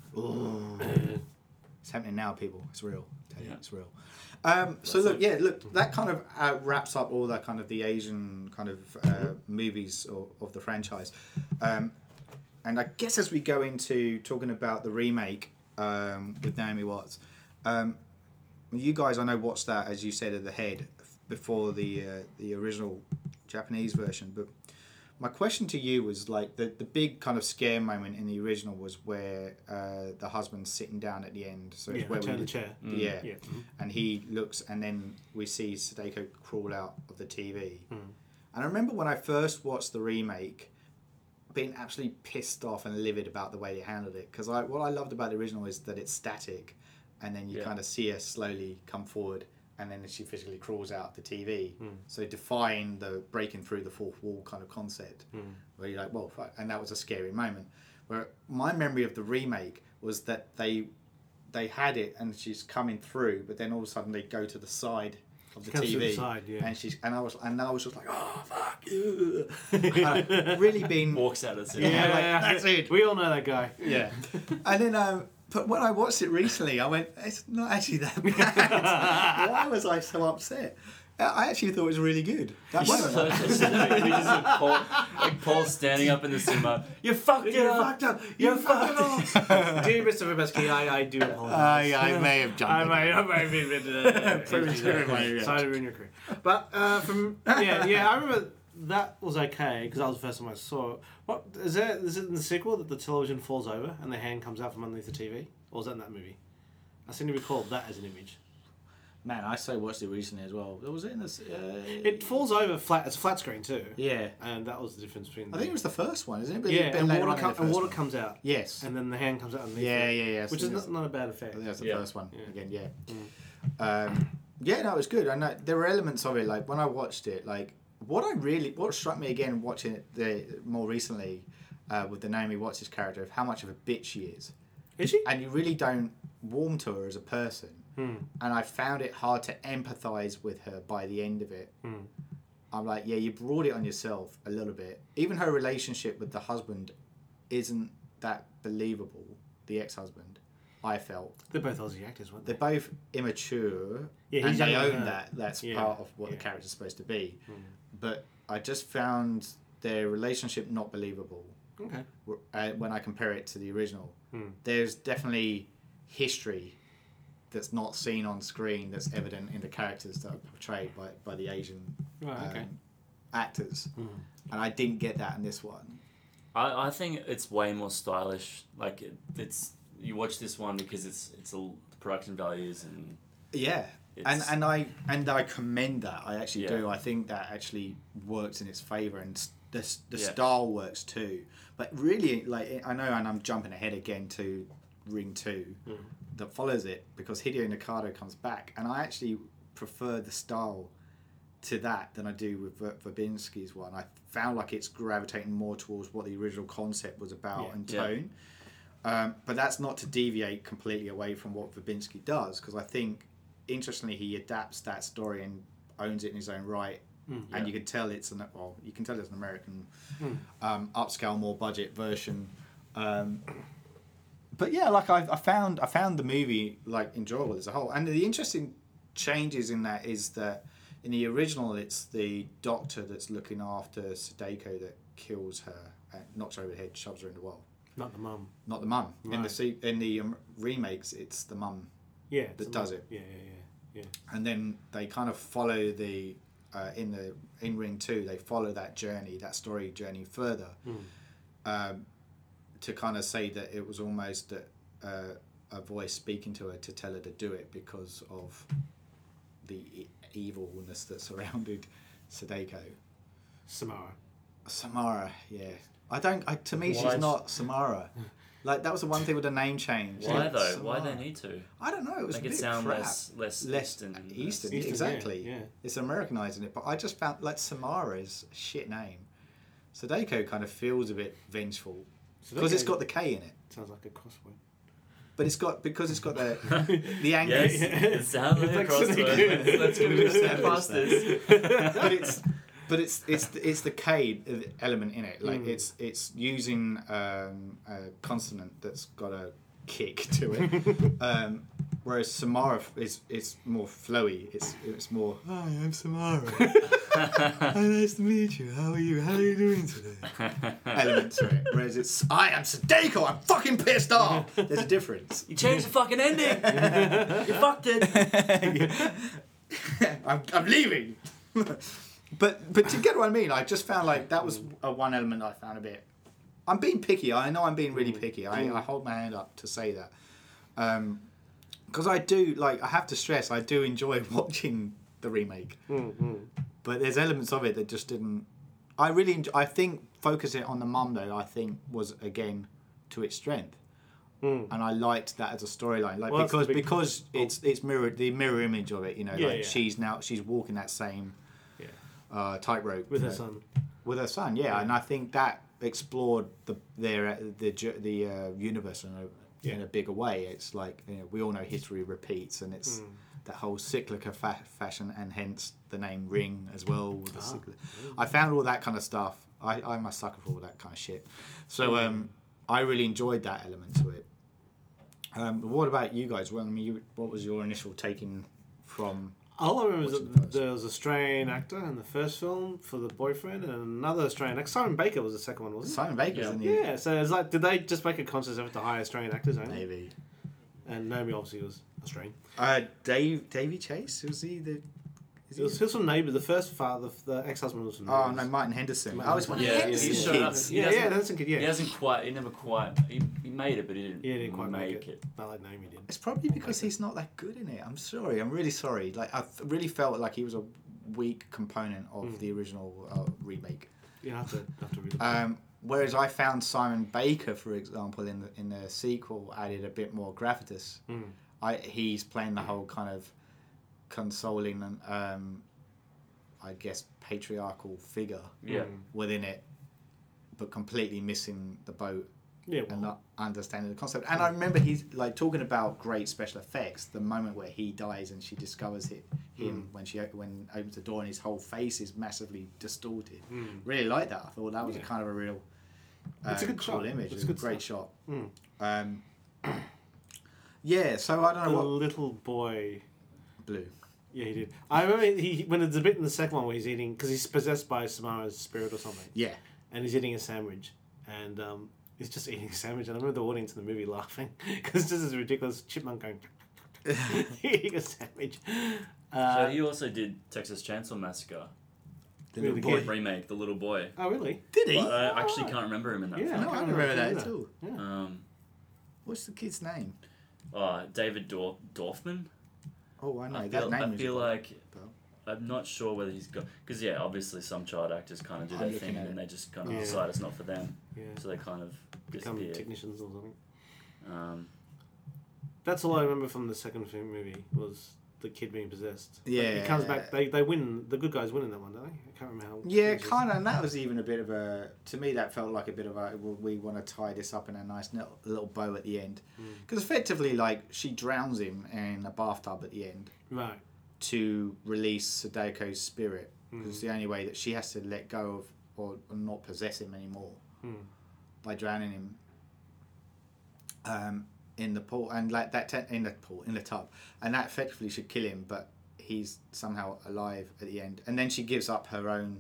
It's happening now, people. It's real. Tell you, Yeah. it's real. So look, that kind of wraps up all that kind of the Asian kind of movies of the franchise. And I guess as we go into talking about the remake with Naomi Watts, you guys I know watched that, as you said, at the head before the original Japanese version. But my question to you was like the big kind of scare moment in the original was where the husband's sitting down at the end. So it's where turn the chair. Yeah. Yeah. And he looks, and then we see Sadako crawl out of the TV. And I remember when I first watched the remake, being absolutely pissed off and livid about the way they handled it. Because what I loved about the original is that it's static, and then you kind of see her slowly come forward, and then she physically crawls out the TV. So defying the breaking through the fourth wall kind of concept, where you're like, well, fuck. And that was a scary moment. Where my memory of the remake was that they had it and she's coming through, but then all of a sudden they go to the side of the Comes TV, to the side, yeah. and I was just like, oh fuck you, really being Walks out of the Yeah. cinema. like, that's it. We all know that guy. yeah. And then but when I watched it recently, I went, it's not actually that bad. Why was I so upset? I actually thought it was really good. That Just Paul standing up in the cinema. You fucked it up. You fucked up. Dear Mr. Vibesky, I do apologize. I may have jumped. I might have been Premature. sorry to ruin your career. But I remember that was okay because that was the first time I saw it. What is it in the sequel that the television falls over and the hand comes out from underneath the TV, or was that in that movie? I seem to recall that as an image. Man, I so watched it recently as well. Was it in this? It falls over flat. It's a flat screen too. Yeah. And that was the difference between. I think it was the first one, isn't it? But Yeah, a bit and later water, on in the first water one. comes out. Yes. And then the hand comes out underneath. Yeah, it, yeah. Which is not a bad effect. I think that's the Yeah. first one. Yeah. Again, yeah. Yeah, no, it was good. And there were elements of it, like when I watched it, like what struck me again watching it more recently with the Naomi Watts' character of how much of a bitch she is. Is she? And you really don't warm to her as a person. And I found it hard to empathise with her by the end of it. I'm like, yeah, you brought it on yourself a little bit. Even her relationship with the husband isn't that believable, the ex-husband, I felt. They're both Aussie actors, weren't They're they? both immature, Yeah, and he's they younger own than her. that. That's Yeah, part of what the yeah. character's supposed to be. But I just found their relationship not believable Okay. when I compare it to the original. There's definitely history that's not seen on screen that's evident in the characters that are portrayed by the Asian actors. And I didn't get that in this one. I think it's way more stylish. Like it's you watch this one because it's the production values and Yeah, and I commend that. I actually do. Yeah. I think that actually works in its favour, and the Yeah. style works too. But really, like I know, and I'm jumping ahead again to Ring 2 that follows it because Hideo Nakata comes back, and I actually prefer the style to that than I do with Verbinski's one. I found like it's gravitating more towards what the original concept was about and tone. But that's not to deviate completely away from what Verbinski does, because I think, interestingly, he adapts that story and owns it in his own right and you could tell it's an American upscale, more budget version. But yeah, like I found the movie like enjoyable as a whole, and the interesting changes in that is that in the original it's the doctor that's looking after Sadako that kills her, knocks her over the head, shoves her in the wall. Not the mum. Not the mum. Right. In the remakes, it's the mum that does it. Yeah. And then they kind of follow in Ring 2, they follow that story journey further, to kind of say that it was almost a voice speaking to her to tell her to do it because of the evilness that surrounded Sadako. Samara, yeah. To me, she's not Samara. Like, that was the one thing with the name change. Why though? Samara. Why they need to? I don't know. It was Make a it bit sound crap. less Eastern. Eastern, exactly. Yeah. It's Americanizing it, but I just found like Samara is a shit name. Sadako kind of feels a bit vengeful because it's got the K in it. Sounds like a crossword. But it's got the angle. Yes, it sounds like a crossword. Let's go a step past this. But it's the K element in it. Like it's using a consonant that's got a kick to it. Whereas Samara is more flowy. It's more, hi, I'm Samara. Hi, nice to meet you. How are you? How are you doing today? Element to it. Whereas it's, I am Sadako. I'm fucking pissed off. There's a difference. You changed the fucking ending. You fucked it. I'm leaving. But to get what I mean, I just found like that was one element I found a bit. I'm being picky. I know I'm being really picky. I hold my hand up to say that. Because I do, like, I have to stress, I do enjoy watching the remake. But there's elements of it that just didn't. I think focusing on the mum, though, I think was, again, to its strength. And I liked that as a storyline. Like, well, because it's mirrored, the mirror image of it, you know, she's walking that same tightrope. With her son. With her son, yeah. And I think that explored the universe in a bigger way. It's like, you know, we all know history repeats, and it's that whole cyclical fashion, and hence the name Ring as well. With the I found all that kind of stuff. I'm a sucker for all that kind of shit. So I really enjoyed that element to it. What about you guys? Well, I mean, what was your initial taking from? All I remember is that there was an Australian actor in the first film for the boyfriend, and another Australian actor. Simon Baker was the second one, wasn't he? Simon Baker's in the... Yeah, so it's like, did they just make a conscious effort to hire Australian actors only? Maybe. And Naomi obviously was Australian. Davy Chase? Was he the... He was from Neighbours. The first father, the ex-husband was from Neighbours. Oh, no, Martin Henderson. I was Henderson kids. Henderson kid, yeah. He never quite, he made it, but he didn't quite make it. Not like Naomi did. It's probably because he's not that good in it. I'm sorry. I'm really sorry. Like, I really felt like he was a weak component of the original remake. You have to read it. Whereas I found Simon Baker, for example, in the sequel, added a bit more gravitas. He's playing the whole kind of consoling and I guess patriarchal figure within it, but completely missing the boat and not understanding the concept. And I remember he's like talking about great special effects. The moment where he dies and she discovers him when opens the door and his whole face is massively distorted. Really like that. I thought that was a kind of a real it's a good cool shot. image. It's a great shot. Yeah, so I don't know the what little boy. Blue. Yeah, he did. I remember when there's a bit in the second one where he's eating, because he's possessed by Samara's spirit or something. Yeah. And he's eating a sandwich, and he's just eating a sandwich, and I remember the audience in the movie laughing because it's just this ridiculous chipmunk going eating a sandwich. So he also did Texas Chainsaw Massacre. The little boy Remake, the little boy. Oh, really? Did he? But I actually can't remember him in that Yeah, film. No, I don't remember that at all. Yeah. What's the kid's name? David Dorfman. Oh, I know. I that feel like I'm not sure whether he's got, because obviously some child actors kind of do their thing and they just kind of decide it's not for them, so they kind of become disappear. technicians or something. That's all I remember from the second film movie was the kid being possessed. Yeah, he comes back. They win. The good guys win in that one, don't they? I can't remember how. Yeah, kind of. And that was even a bit of a. To me, that felt like a bit of a. Well, we want to tie this up in a nice little bow at the end, because effectively, like, she drowns him in a bathtub at the end, right, to release Sadako's spirit, because it's the only way that she has to let go of or not possess him anymore by drowning him in the pool, and like that in the tub, and that effectively should kill him, but he's somehow alive at the end, and then she gives up her own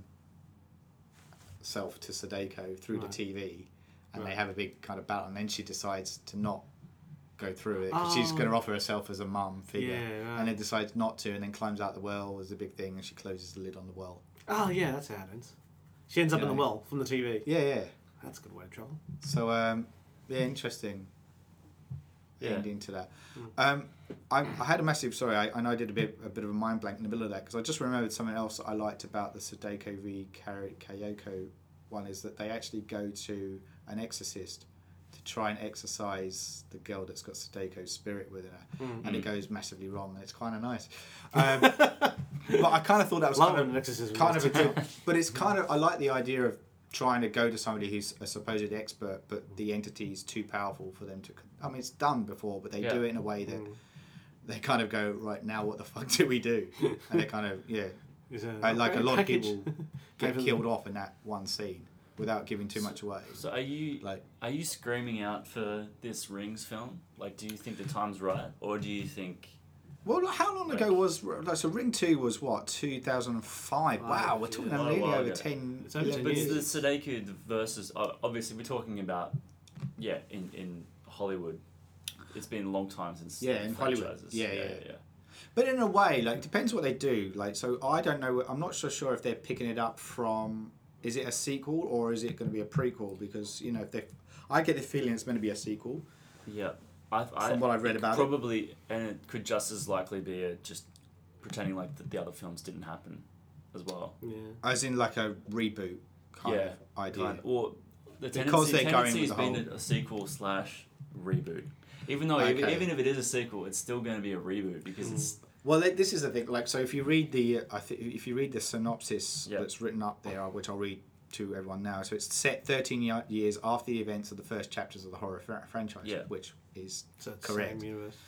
self to Sadako through the TV, and they have a big kind of battle, and then she decides to not go through it because she's going to offer herself as a mum figure, and then decides not to, and then climbs out the well as a big thing, and she closes the lid on the well. Oh yeah, that's how it ends. She ends up in the well from the TV. Yeah. That's a good way of travel. So interesting ending to that. I had a massive I know I did a bit of a mind blank in the middle of that, because I just remembered something else that I liked about the Sadako v Kayoko one, is that they actually go to an exorcist to try and exorcise the girl that's got Sadako's spirit within her, and it goes massively wrong, and it's kind of nice. But I kind of thought that was kind of a good, but it's kind of, I like the idea of trying to go to somebody who's a supposed expert, but the entity is too powerful for them to. I mean, it's done before, but they do it in a way that they kind of go, right, now what the fuck do we do? And they kind of like a lot of people get killed off in that one scene without giving too much away. So are you screaming out for this Rings film? Like, do you think the time's right, or do you think? Well, how long ago was so? Ring 2 was what, 2005? Wow, we're talking nearly over 10. It's over 10 But years. the Sadako versus obviously we're talking about in Hollywood. It's been a long time since in Hollywood. franchises. Yeah. But in a way, like, depends what they do. Like, so I don't know. I'm not so sure if they're picking it up from. Is it a sequel or is it going to be a prequel? Because I get the feeling it's going to be a sequel. Yeah. From what I've read about probably, and it could just as likely be just pretending like the other films didn't happen as well. Yeah. As in like a reboot kind of idea. Or the because they're going with tendency's the been whole... a sequel / reboot. Even though even if it is a sequel, it's still going to be a reboot because it's. Well, this is the thing. Like, so if you read the synopsis that's written up there, which I'll read to everyone now. So it's set 13 years after the events of the first chapters of the horror franchise, which is correct. Same universe.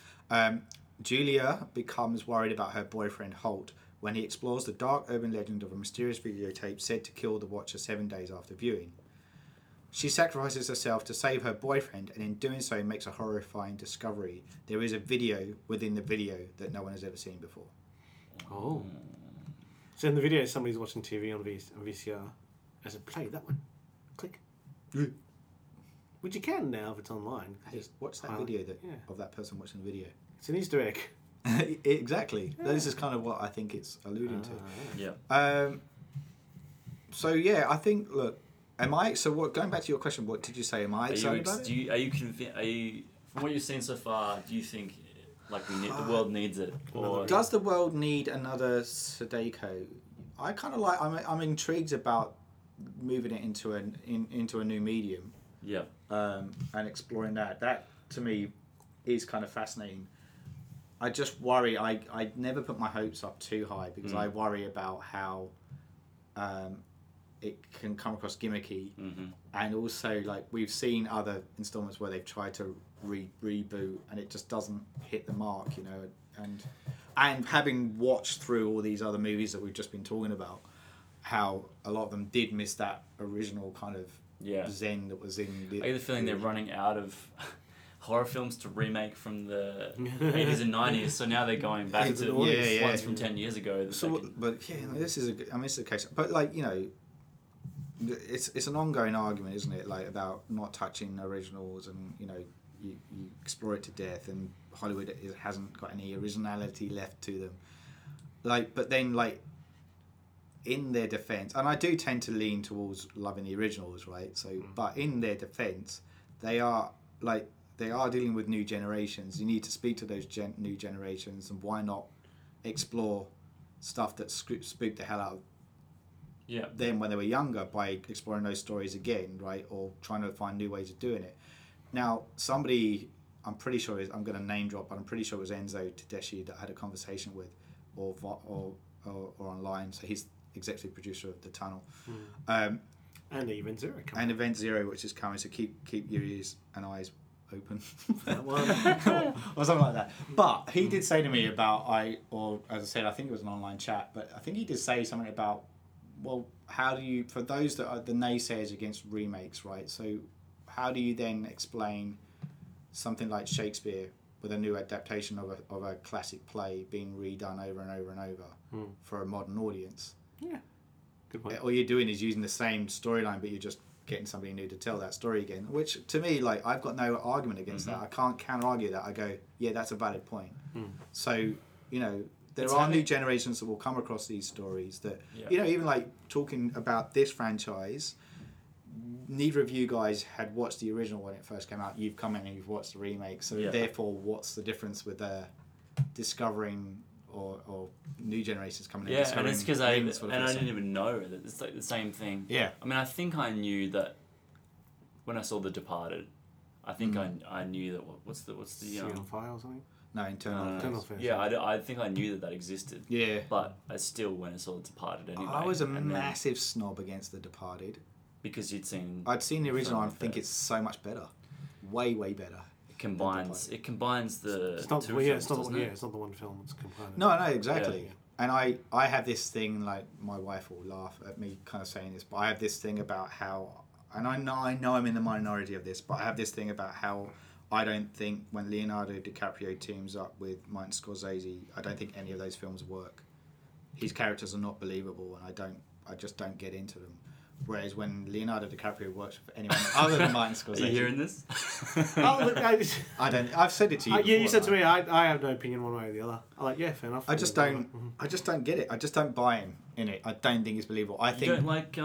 Julia becomes worried about her boyfriend Holt when he explores the dark urban legend of a mysterious videotape said to kill the watcher 7 days after viewing. She sacrifices herself to save her boyfriend, and in doing so makes a horrifying discovery. There is a video within the video that no one has ever seen before. Oh. So in the video, somebody's watching TV on VCR. As a play that one. Click. Which you can now if it's online. Just watch that video of that person watching the video. It's an Easter egg. Exactly. Yeah. This is kind of what I think it's alluding to. Yeah. So yeah, I think. Look, going back to your question, what did you say? Am I excited about it? Are you from what you've seen so far? Do you think the world needs it, or does the world need another Sadako? I kind of like. I'm intrigued about moving it into a new medium. Yeah. And exploring that. That to me is kind of fascinating. I just worry. I never put my hopes up too high because I worry about how it can come across gimmicky, and also like we've seen other installments where they've tried to reboot and it just doesn't hit the mark, and having watched through all these other movies that we've just been talking about, how a lot of them did miss that original kind of zen that was in the... I get the feeling they're running out of horror films to remake from the 80s and 90s, so now they're going back to ones from 10 years ago. This is a case, but it's an ongoing argument, isn't it? Like about not touching originals, and you explore it to death, and Hollywood hasn't got any originality left to them. But then in their defense, and I do tend to lean towards loving the originals, right? So, but in their defense, they are dealing with new generations. You need to speak to those new generations, and why not explore stuff that spooked the hell out of them when they were younger by exploring those stories again, right? Or trying to find new ways of doing it. Now, somebody, I'm pretty sure, I'm going to name drop, but I'm pretty sure it was Enzo Tedeschi that I had a conversation with, or online. So he's executive producer of The Tunnel. And Event Zero coming. And Event Zero, which is coming. So keep your ears and eyes open. That one. or something like that. But he did say to me about or as I said, I think it was an online chat, but I think he did say something about, well, how do you, for those that are the naysayers against remakes, right? So how do you then explain something like Shakespeare with a new adaptation of a classic play being redone over and over and over for a modern audience? Yeah. Good point. All you're doing is using the same storyline, but you're just getting somebody new to tell that story again, which to me, like, I've got no argument against that. I can't counter argue that. I go, yeah, that's a valid point. So, you know, there are new generations that will come across these stories that, you know, even like talking about this franchise, neither of you guys had watched the original when it first came out. You've come in and you've watched the remake. So therefore, what's the difference with discovering or new generations coming in? Yeah, and it's because I time? didn't even know that it's like the same thing. Yeah. I mean, I think I knew that when I saw The Departed. I think I knew that. What's the Sea on Fire or something? No, Internal Affairs. Yeah, I think I knew that existed. Yeah. But I still went and saw The Departed anyway. I was a massive snob against The Departed. Because you'd seen. I'd seen the original and I think it's so much better. Way, way better. It combines the It's not, two well, films, it's not, doesn't yeah, it? it's not the one film. It's combined. No, exactly. Yeah. And I have this thing, like, my wife will laugh at me kind of saying this, but I have this thing about how, and I know I'm in the minority of this, but I have this thing about how I don't think when Leonardo DiCaprio teams up with Martin Scorsese, I don't think any of those films work. His characters are not believable, and I just don't get into them. Whereas when Leonardo DiCaprio works with anyone other than Martin Scorsese, Are you hearing this? Oh, look, I don't. I've said it to you. yeah, you before, said to like, me, I have no opinion one way or the other. I'm like, yeah, fair enough. I just don't get it. I just don't buy him in it. I don't think it's believable. I You think don't like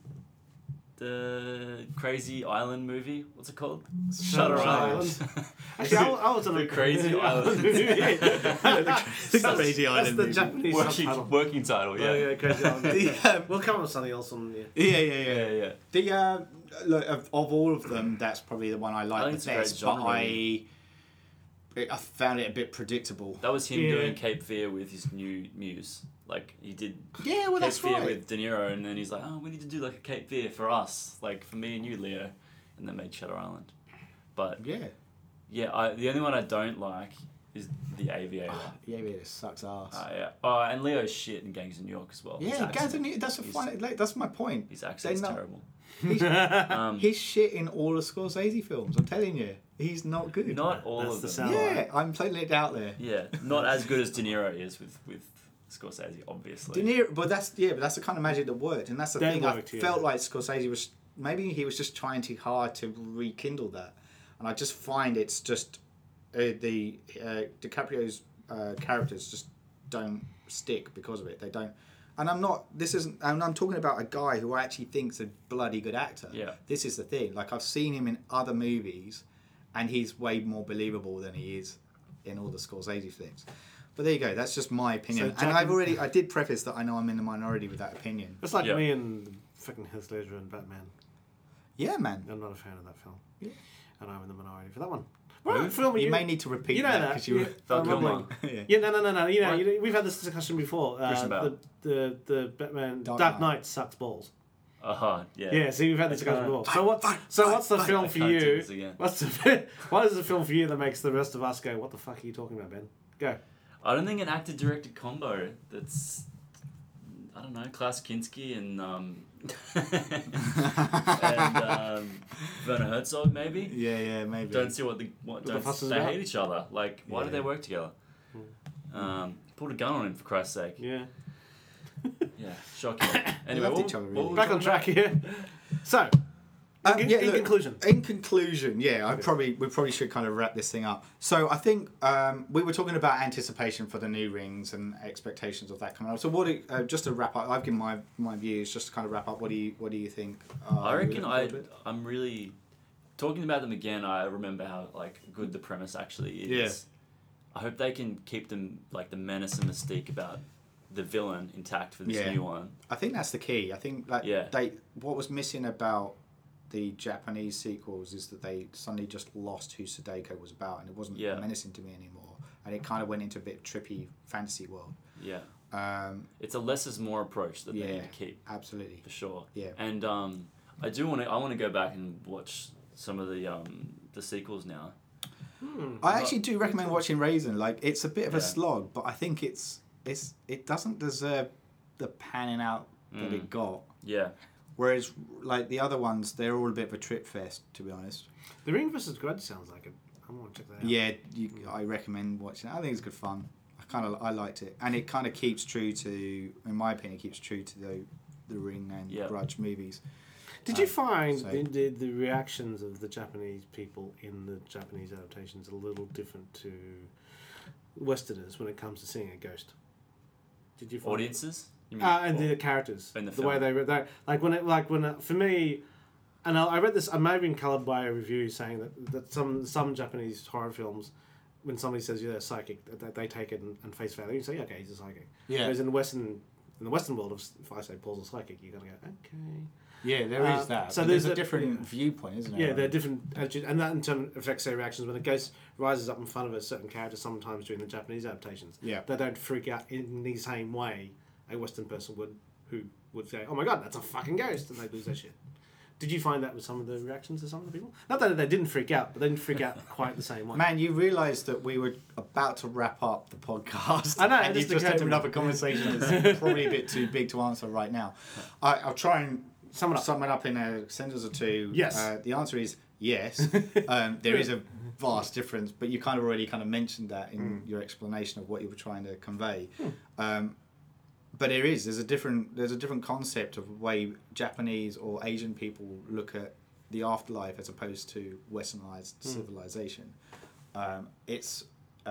the Crazy Island movie? What's it called? Shutter Island. Actually, I was on The Crazy Island. the Crazy Island That's the movie. Japanese subtitle. Working title, yeah. Oh, yeah, Crazy Island. The, We'll come up with something else on. yeah. The look, of all of them, that's probably the one I I like think the it's a great best. But genre, I found it a bit predictable. That was him Yeah. doing Cape Fear with his new muse. Like, he did Yeah, well, Cape that's Fear right. with De Niro, and then he's like, oh, we need to do like a Cape Fear for us, like for me and you, Leo, and then made Shutter Island. But Yeah, the only one I don't like is The Aviator. yeah, it sucks ass. Yeah. Oh, and Leo's shit in Gangs of New York as well. His Yeah, accent- that's a his- funny. Like, that's my point. His accent's They're not- terrible. He's shit in all the Scorsese films. I'm telling you, he's not good. Not all That's of the them. sound. Yeah, I'm putting it out there. Yeah, not as good as De Niro is with Scorsese, obviously. De Niro, but that's the kind of magic that worked, and that's the That thing. worked, I yeah. felt like Scorsese was maybe he was just trying too hard to rekindle that, and I just find it's just DiCaprio's characters just don't stick because of it. They don't. And I'm not. This isn't. And I'm talking about a guy who I actually think's a bloody good actor. Yeah. This is the thing. Like, I've seen him in other movies, and he's way more believable than he is in all the Scorsese things. But there you go. That's just my opinion. So And I did preface that I know I'm in the minority with that opinion. It's like Yeah. me and fucking Heath Ledger and Batman. Yeah, man. I'm not a fan of that film. Yeah. And I'm in the minority for that one. What film are You may need to repeat you know that that, because you were. yeah. Val I'm Kilmer. rumbling. Yeah. Yeah, no. You know, What? we've had this discussion before. Christian Bale. The Batman Dark Dark Knight. Knight sucks balls. Yeah. Yeah, so we've had this discussion before. So what's the film for can't do you? this again. What is the film for you that makes the rest of us go, what the fuck are you talking about, Ben? Go. I don't think an actor-directed combo that's, I don't know, Klaus Kinski and Werner Herzog maybe. Yeah, maybe. Don't see the don't fuss is they about? hate each other? Like, why do Yeah. they work together? Pulled a gun on him for Christ's sake. Yeah. Yeah, shocking. Anyway, loved what, each other, what really. were we Back on talking track here. So, in look, conclusion. In conclusion, yeah, we probably should kind of wrap this thing up. So I think we were talking about anticipation for the new rings and expectations of that coming up. So just to wrap up, I've given my views. Just to kind of wrap up, what do you think? I are you reckon looking forward to it? I'm really talking about them again. I remember how like good the premise actually is. Yeah. I hope they can keep them like the menace and mystique about the villain intact for this Yeah. new one. I think that's the key. I think that Yeah. what was missing about the Japanese sequels is that they suddenly just lost who Sadako was about, and it wasn't Yeah. menacing to me anymore, and it kind of went into a bit trippy fantasy world. Yeah. It's a less is more approach that they need to keep absolutely. for sure. Yeah. And I want to go back and watch some of the the sequels now. I actually do recommend watching Raisin. Like, it's a bit of a Yeah. slog, but I think it doesn't deserve the panning out that it got. Yeah. Whereas, like, the other ones, they're all a bit of a trip fest, to be honest. The Ring vs. Grudge sounds like it. I want to check that out. Yeah, I recommend watching it. I think it's good fun. I liked it, and it kind of keeps true to, in my opinion, keeps true to the Ring and Grudge movies. Did you find so- the reactions of the Japanese people in the Japanese adaptations a little different to Westerners when it comes to seeing a ghost? Did you find Audiences? You mean, and the characters, in the way film? they read that, for me, and I read this. I may have been coloured by a review saying that some Japanese horror films, when somebody says you're a psychic, that they take it and face value and say, yeah, okay, he's a psychic. Yeah. Whereas in the Western world, if I say Paul's a psychic, you're gonna go, okay. Yeah, there is that. So So there's there's a a- different viewpoint, isn't it? Yeah, they're different attitudes, and that in turn affects their reactions when a ghost rises up in front of a certain character. Sometimes during the Japanese adaptations, Yeah. they don't freak out in the same way a Western person would, who would say, "Oh my god, that's a fucking ghost," and they lose their shit. Did you find that with some of the reactions of some of the people? Not that they didn't freak out, but they didn't freak out quite the same way. Man, you realised that we were about to wrap up the podcast. I know, and it you just just occurred to opened me. up a conversation that's probably a bit too big to answer right now. I'll try and Sum it up. in a sentence or two. Yes. The answer is yes. There is a vast difference, but you kind of already mentioned that in your explanation of what you were trying to convey. But there's a different concept of the way Japanese or Asian people look at the afterlife as opposed to Westernized civilization. There's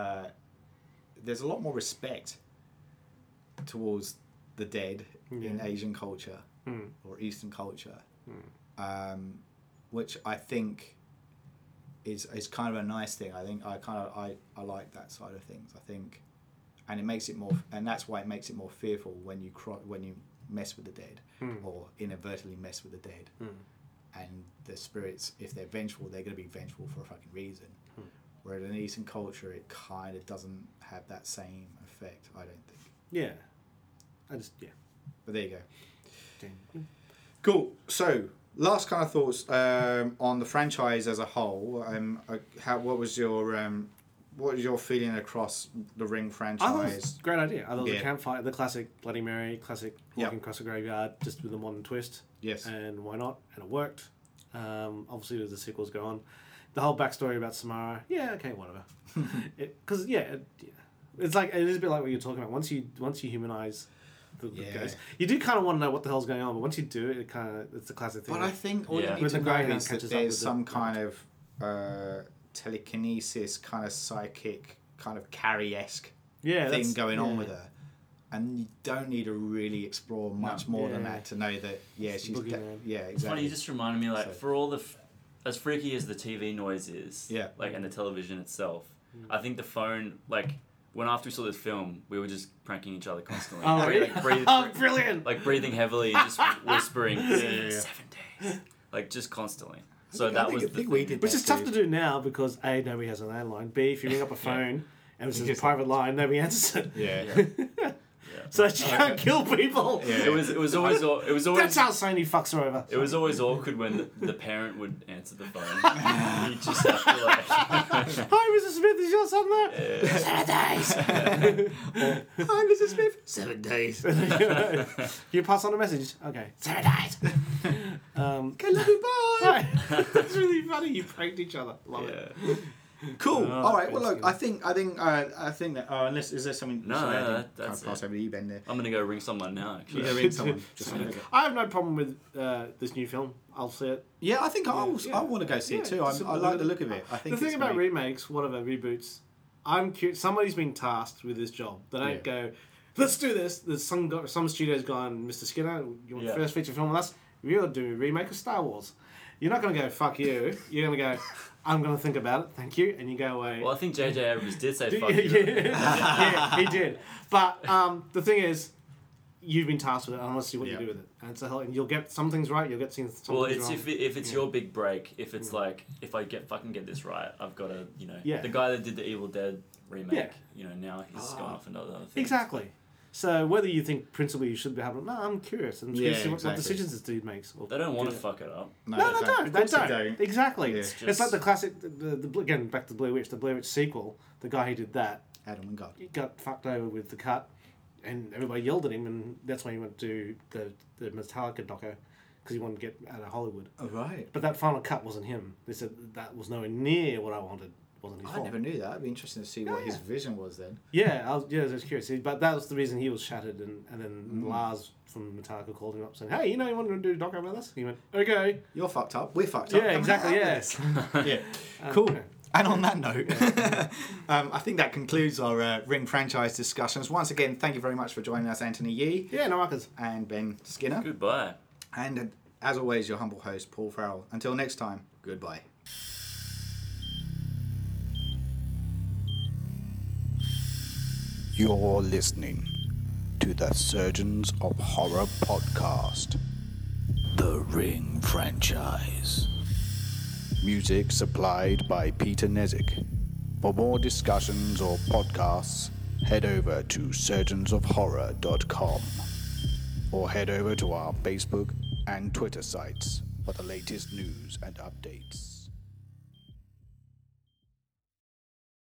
a lot more respect towards the dead in Asian culture or Eastern culture, which I think is kind of a nice thing. I think I like that side of things. I think, and it makes it more, and that's why it makes it more fearful when you mess with the dead or inadvertently mess with the dead. And the spirits, if they're vengeful, they're going to be vengeful for a fucking reason. Whereas in Eastern culture, it kind of doesn't have that same effect, I don't think. Yeah. But there you go. Cool. So, last kind of thoughts on the franchise as a whole. What was your feeling across the Ring I thought it franchise? was a great idea. I thought the Yeah. campfire, the classic Bloody Mary, classic walking across a graveyard, just with a modern twist. Yes. And why not? And it worked. Obviously, as the sequels go on, the whole backstory about Samara. Yeah, okay, whatever. Because it's like it is a bit like what you're talking about. Once you humanize the ghost, you do kind of want to know what the hell's going on. But once you do it, it's a classic thing. But I think all you need With to the know greyhound is that catches up there's with some the- kind of telekinesis, kind of psychic, kind of Carrie-esque thing going on with her. And you don't need to really explore much more than that to know that, she's... Boogeyman. Exactly. It's funny, you just reminded me, So- for all the... as freaky as the TV noise is, Yeah. and the television itself, I think the phone, when after we saw this film, we were just pranking each other constantly. Oh, really? Brilliant! Breathing heavily and just whispering, Yeah. 7 days. Just constantly. So I that think- was I the think we thing. did Which that is tough too. to do now because A, nobody has a landline. B, if you ring up a phone and it's a private line, nobody answers it. Yeah. So that you can't kill people. Yeah. It was always That's how Sony fucks her over. it was always awkward when the parent would answer the phone. You just have to Hi, Mr. Smith, is your son there? 7 days. Hi, Mr. Smith. 7 days. You pass on a message. Okay. 7 days. Okay, love you, bye. That's really funny. You pranked each other. Love it. Cool. Oh, All right. Well, that's look, good. I think that. Unless is there something? No, sorry, I no, didn't that's kind of pass it. over to you, Ben. There. I'm gonna go ring someone now. Actually, You go ring someone. Just Fine. a minute. I have no problem with this new film. I'll see it. Yeah, I think I want to go see it too. I like the look of it. I think The thing it's about great. remakes, whatever, reboots, I'm curious. Somebody's been tasked with this job. They don't go, let's do this. There's some studio's gone, Mr. Skinner, you want the first feature film with us? We'll do a remake of Star Wars. You're not going to go, fuck you. You're going to go, I'm going to think about it, thank you, and you go away. well, I think J.J. Abrams did say fuck you. Yeah, he did. But the thing is, you've been tasked with it, and I want to see what you do with it. And it's a hell, and you'll get some things right, you'll get some Well, things it's wrong. if it's your big break. If it's if I fucking get this right, I've got to Yeah. the guy that did the Evil Dead remake. Yeah. Now he's gone off into other things. Exactly. So whether you think principally you should be having, no, I'm curious. I'm curious to see what decisions this dude makes. They don't want to fuck it up. No, they don't. They don't. Exactly. Yeah. It's like the classic, again, back to Blair Witch, the Blair Witch sequel, the guy who did that, Adam Wingard. he got fucked over with the cut, and everybody yelled at him, and that's why he went to the Metallica doco, because he wanted to get out of Hollywood. Oh, right. But that final cut wasn't him. They said that was nowhere near what I wanted. Wasn't his I fault. never knew that. It'd be interesting to see what his vision was then. Yeah, I was curious. But that was the reason he was shattered, and then Lars from Metallica called him up saying, "Hey, you know you want to do a doc about this?" He went, "Okay." You're fucked up. We're fucked up. Yeah, exactly. Yes. Yeah. Yeah. Cool. Yeah. And on that note, I think that concludes our Ring franchise discussions. Once again, thank you very much for joining us, Anthony Yee. Yeah, no markers. And Ben Skinner. Goodbye. And as always, your humble host, Paul Farrell. Until next time, goodbye. You're listening to the Surgeons of Horror podcast, The Ring franchise. Music supplied by Peter Nezik. For more discussions or podcasts, head over to surgeonsofhorror.com or head over to our Facebook and Twitter sites for the latest news and updates.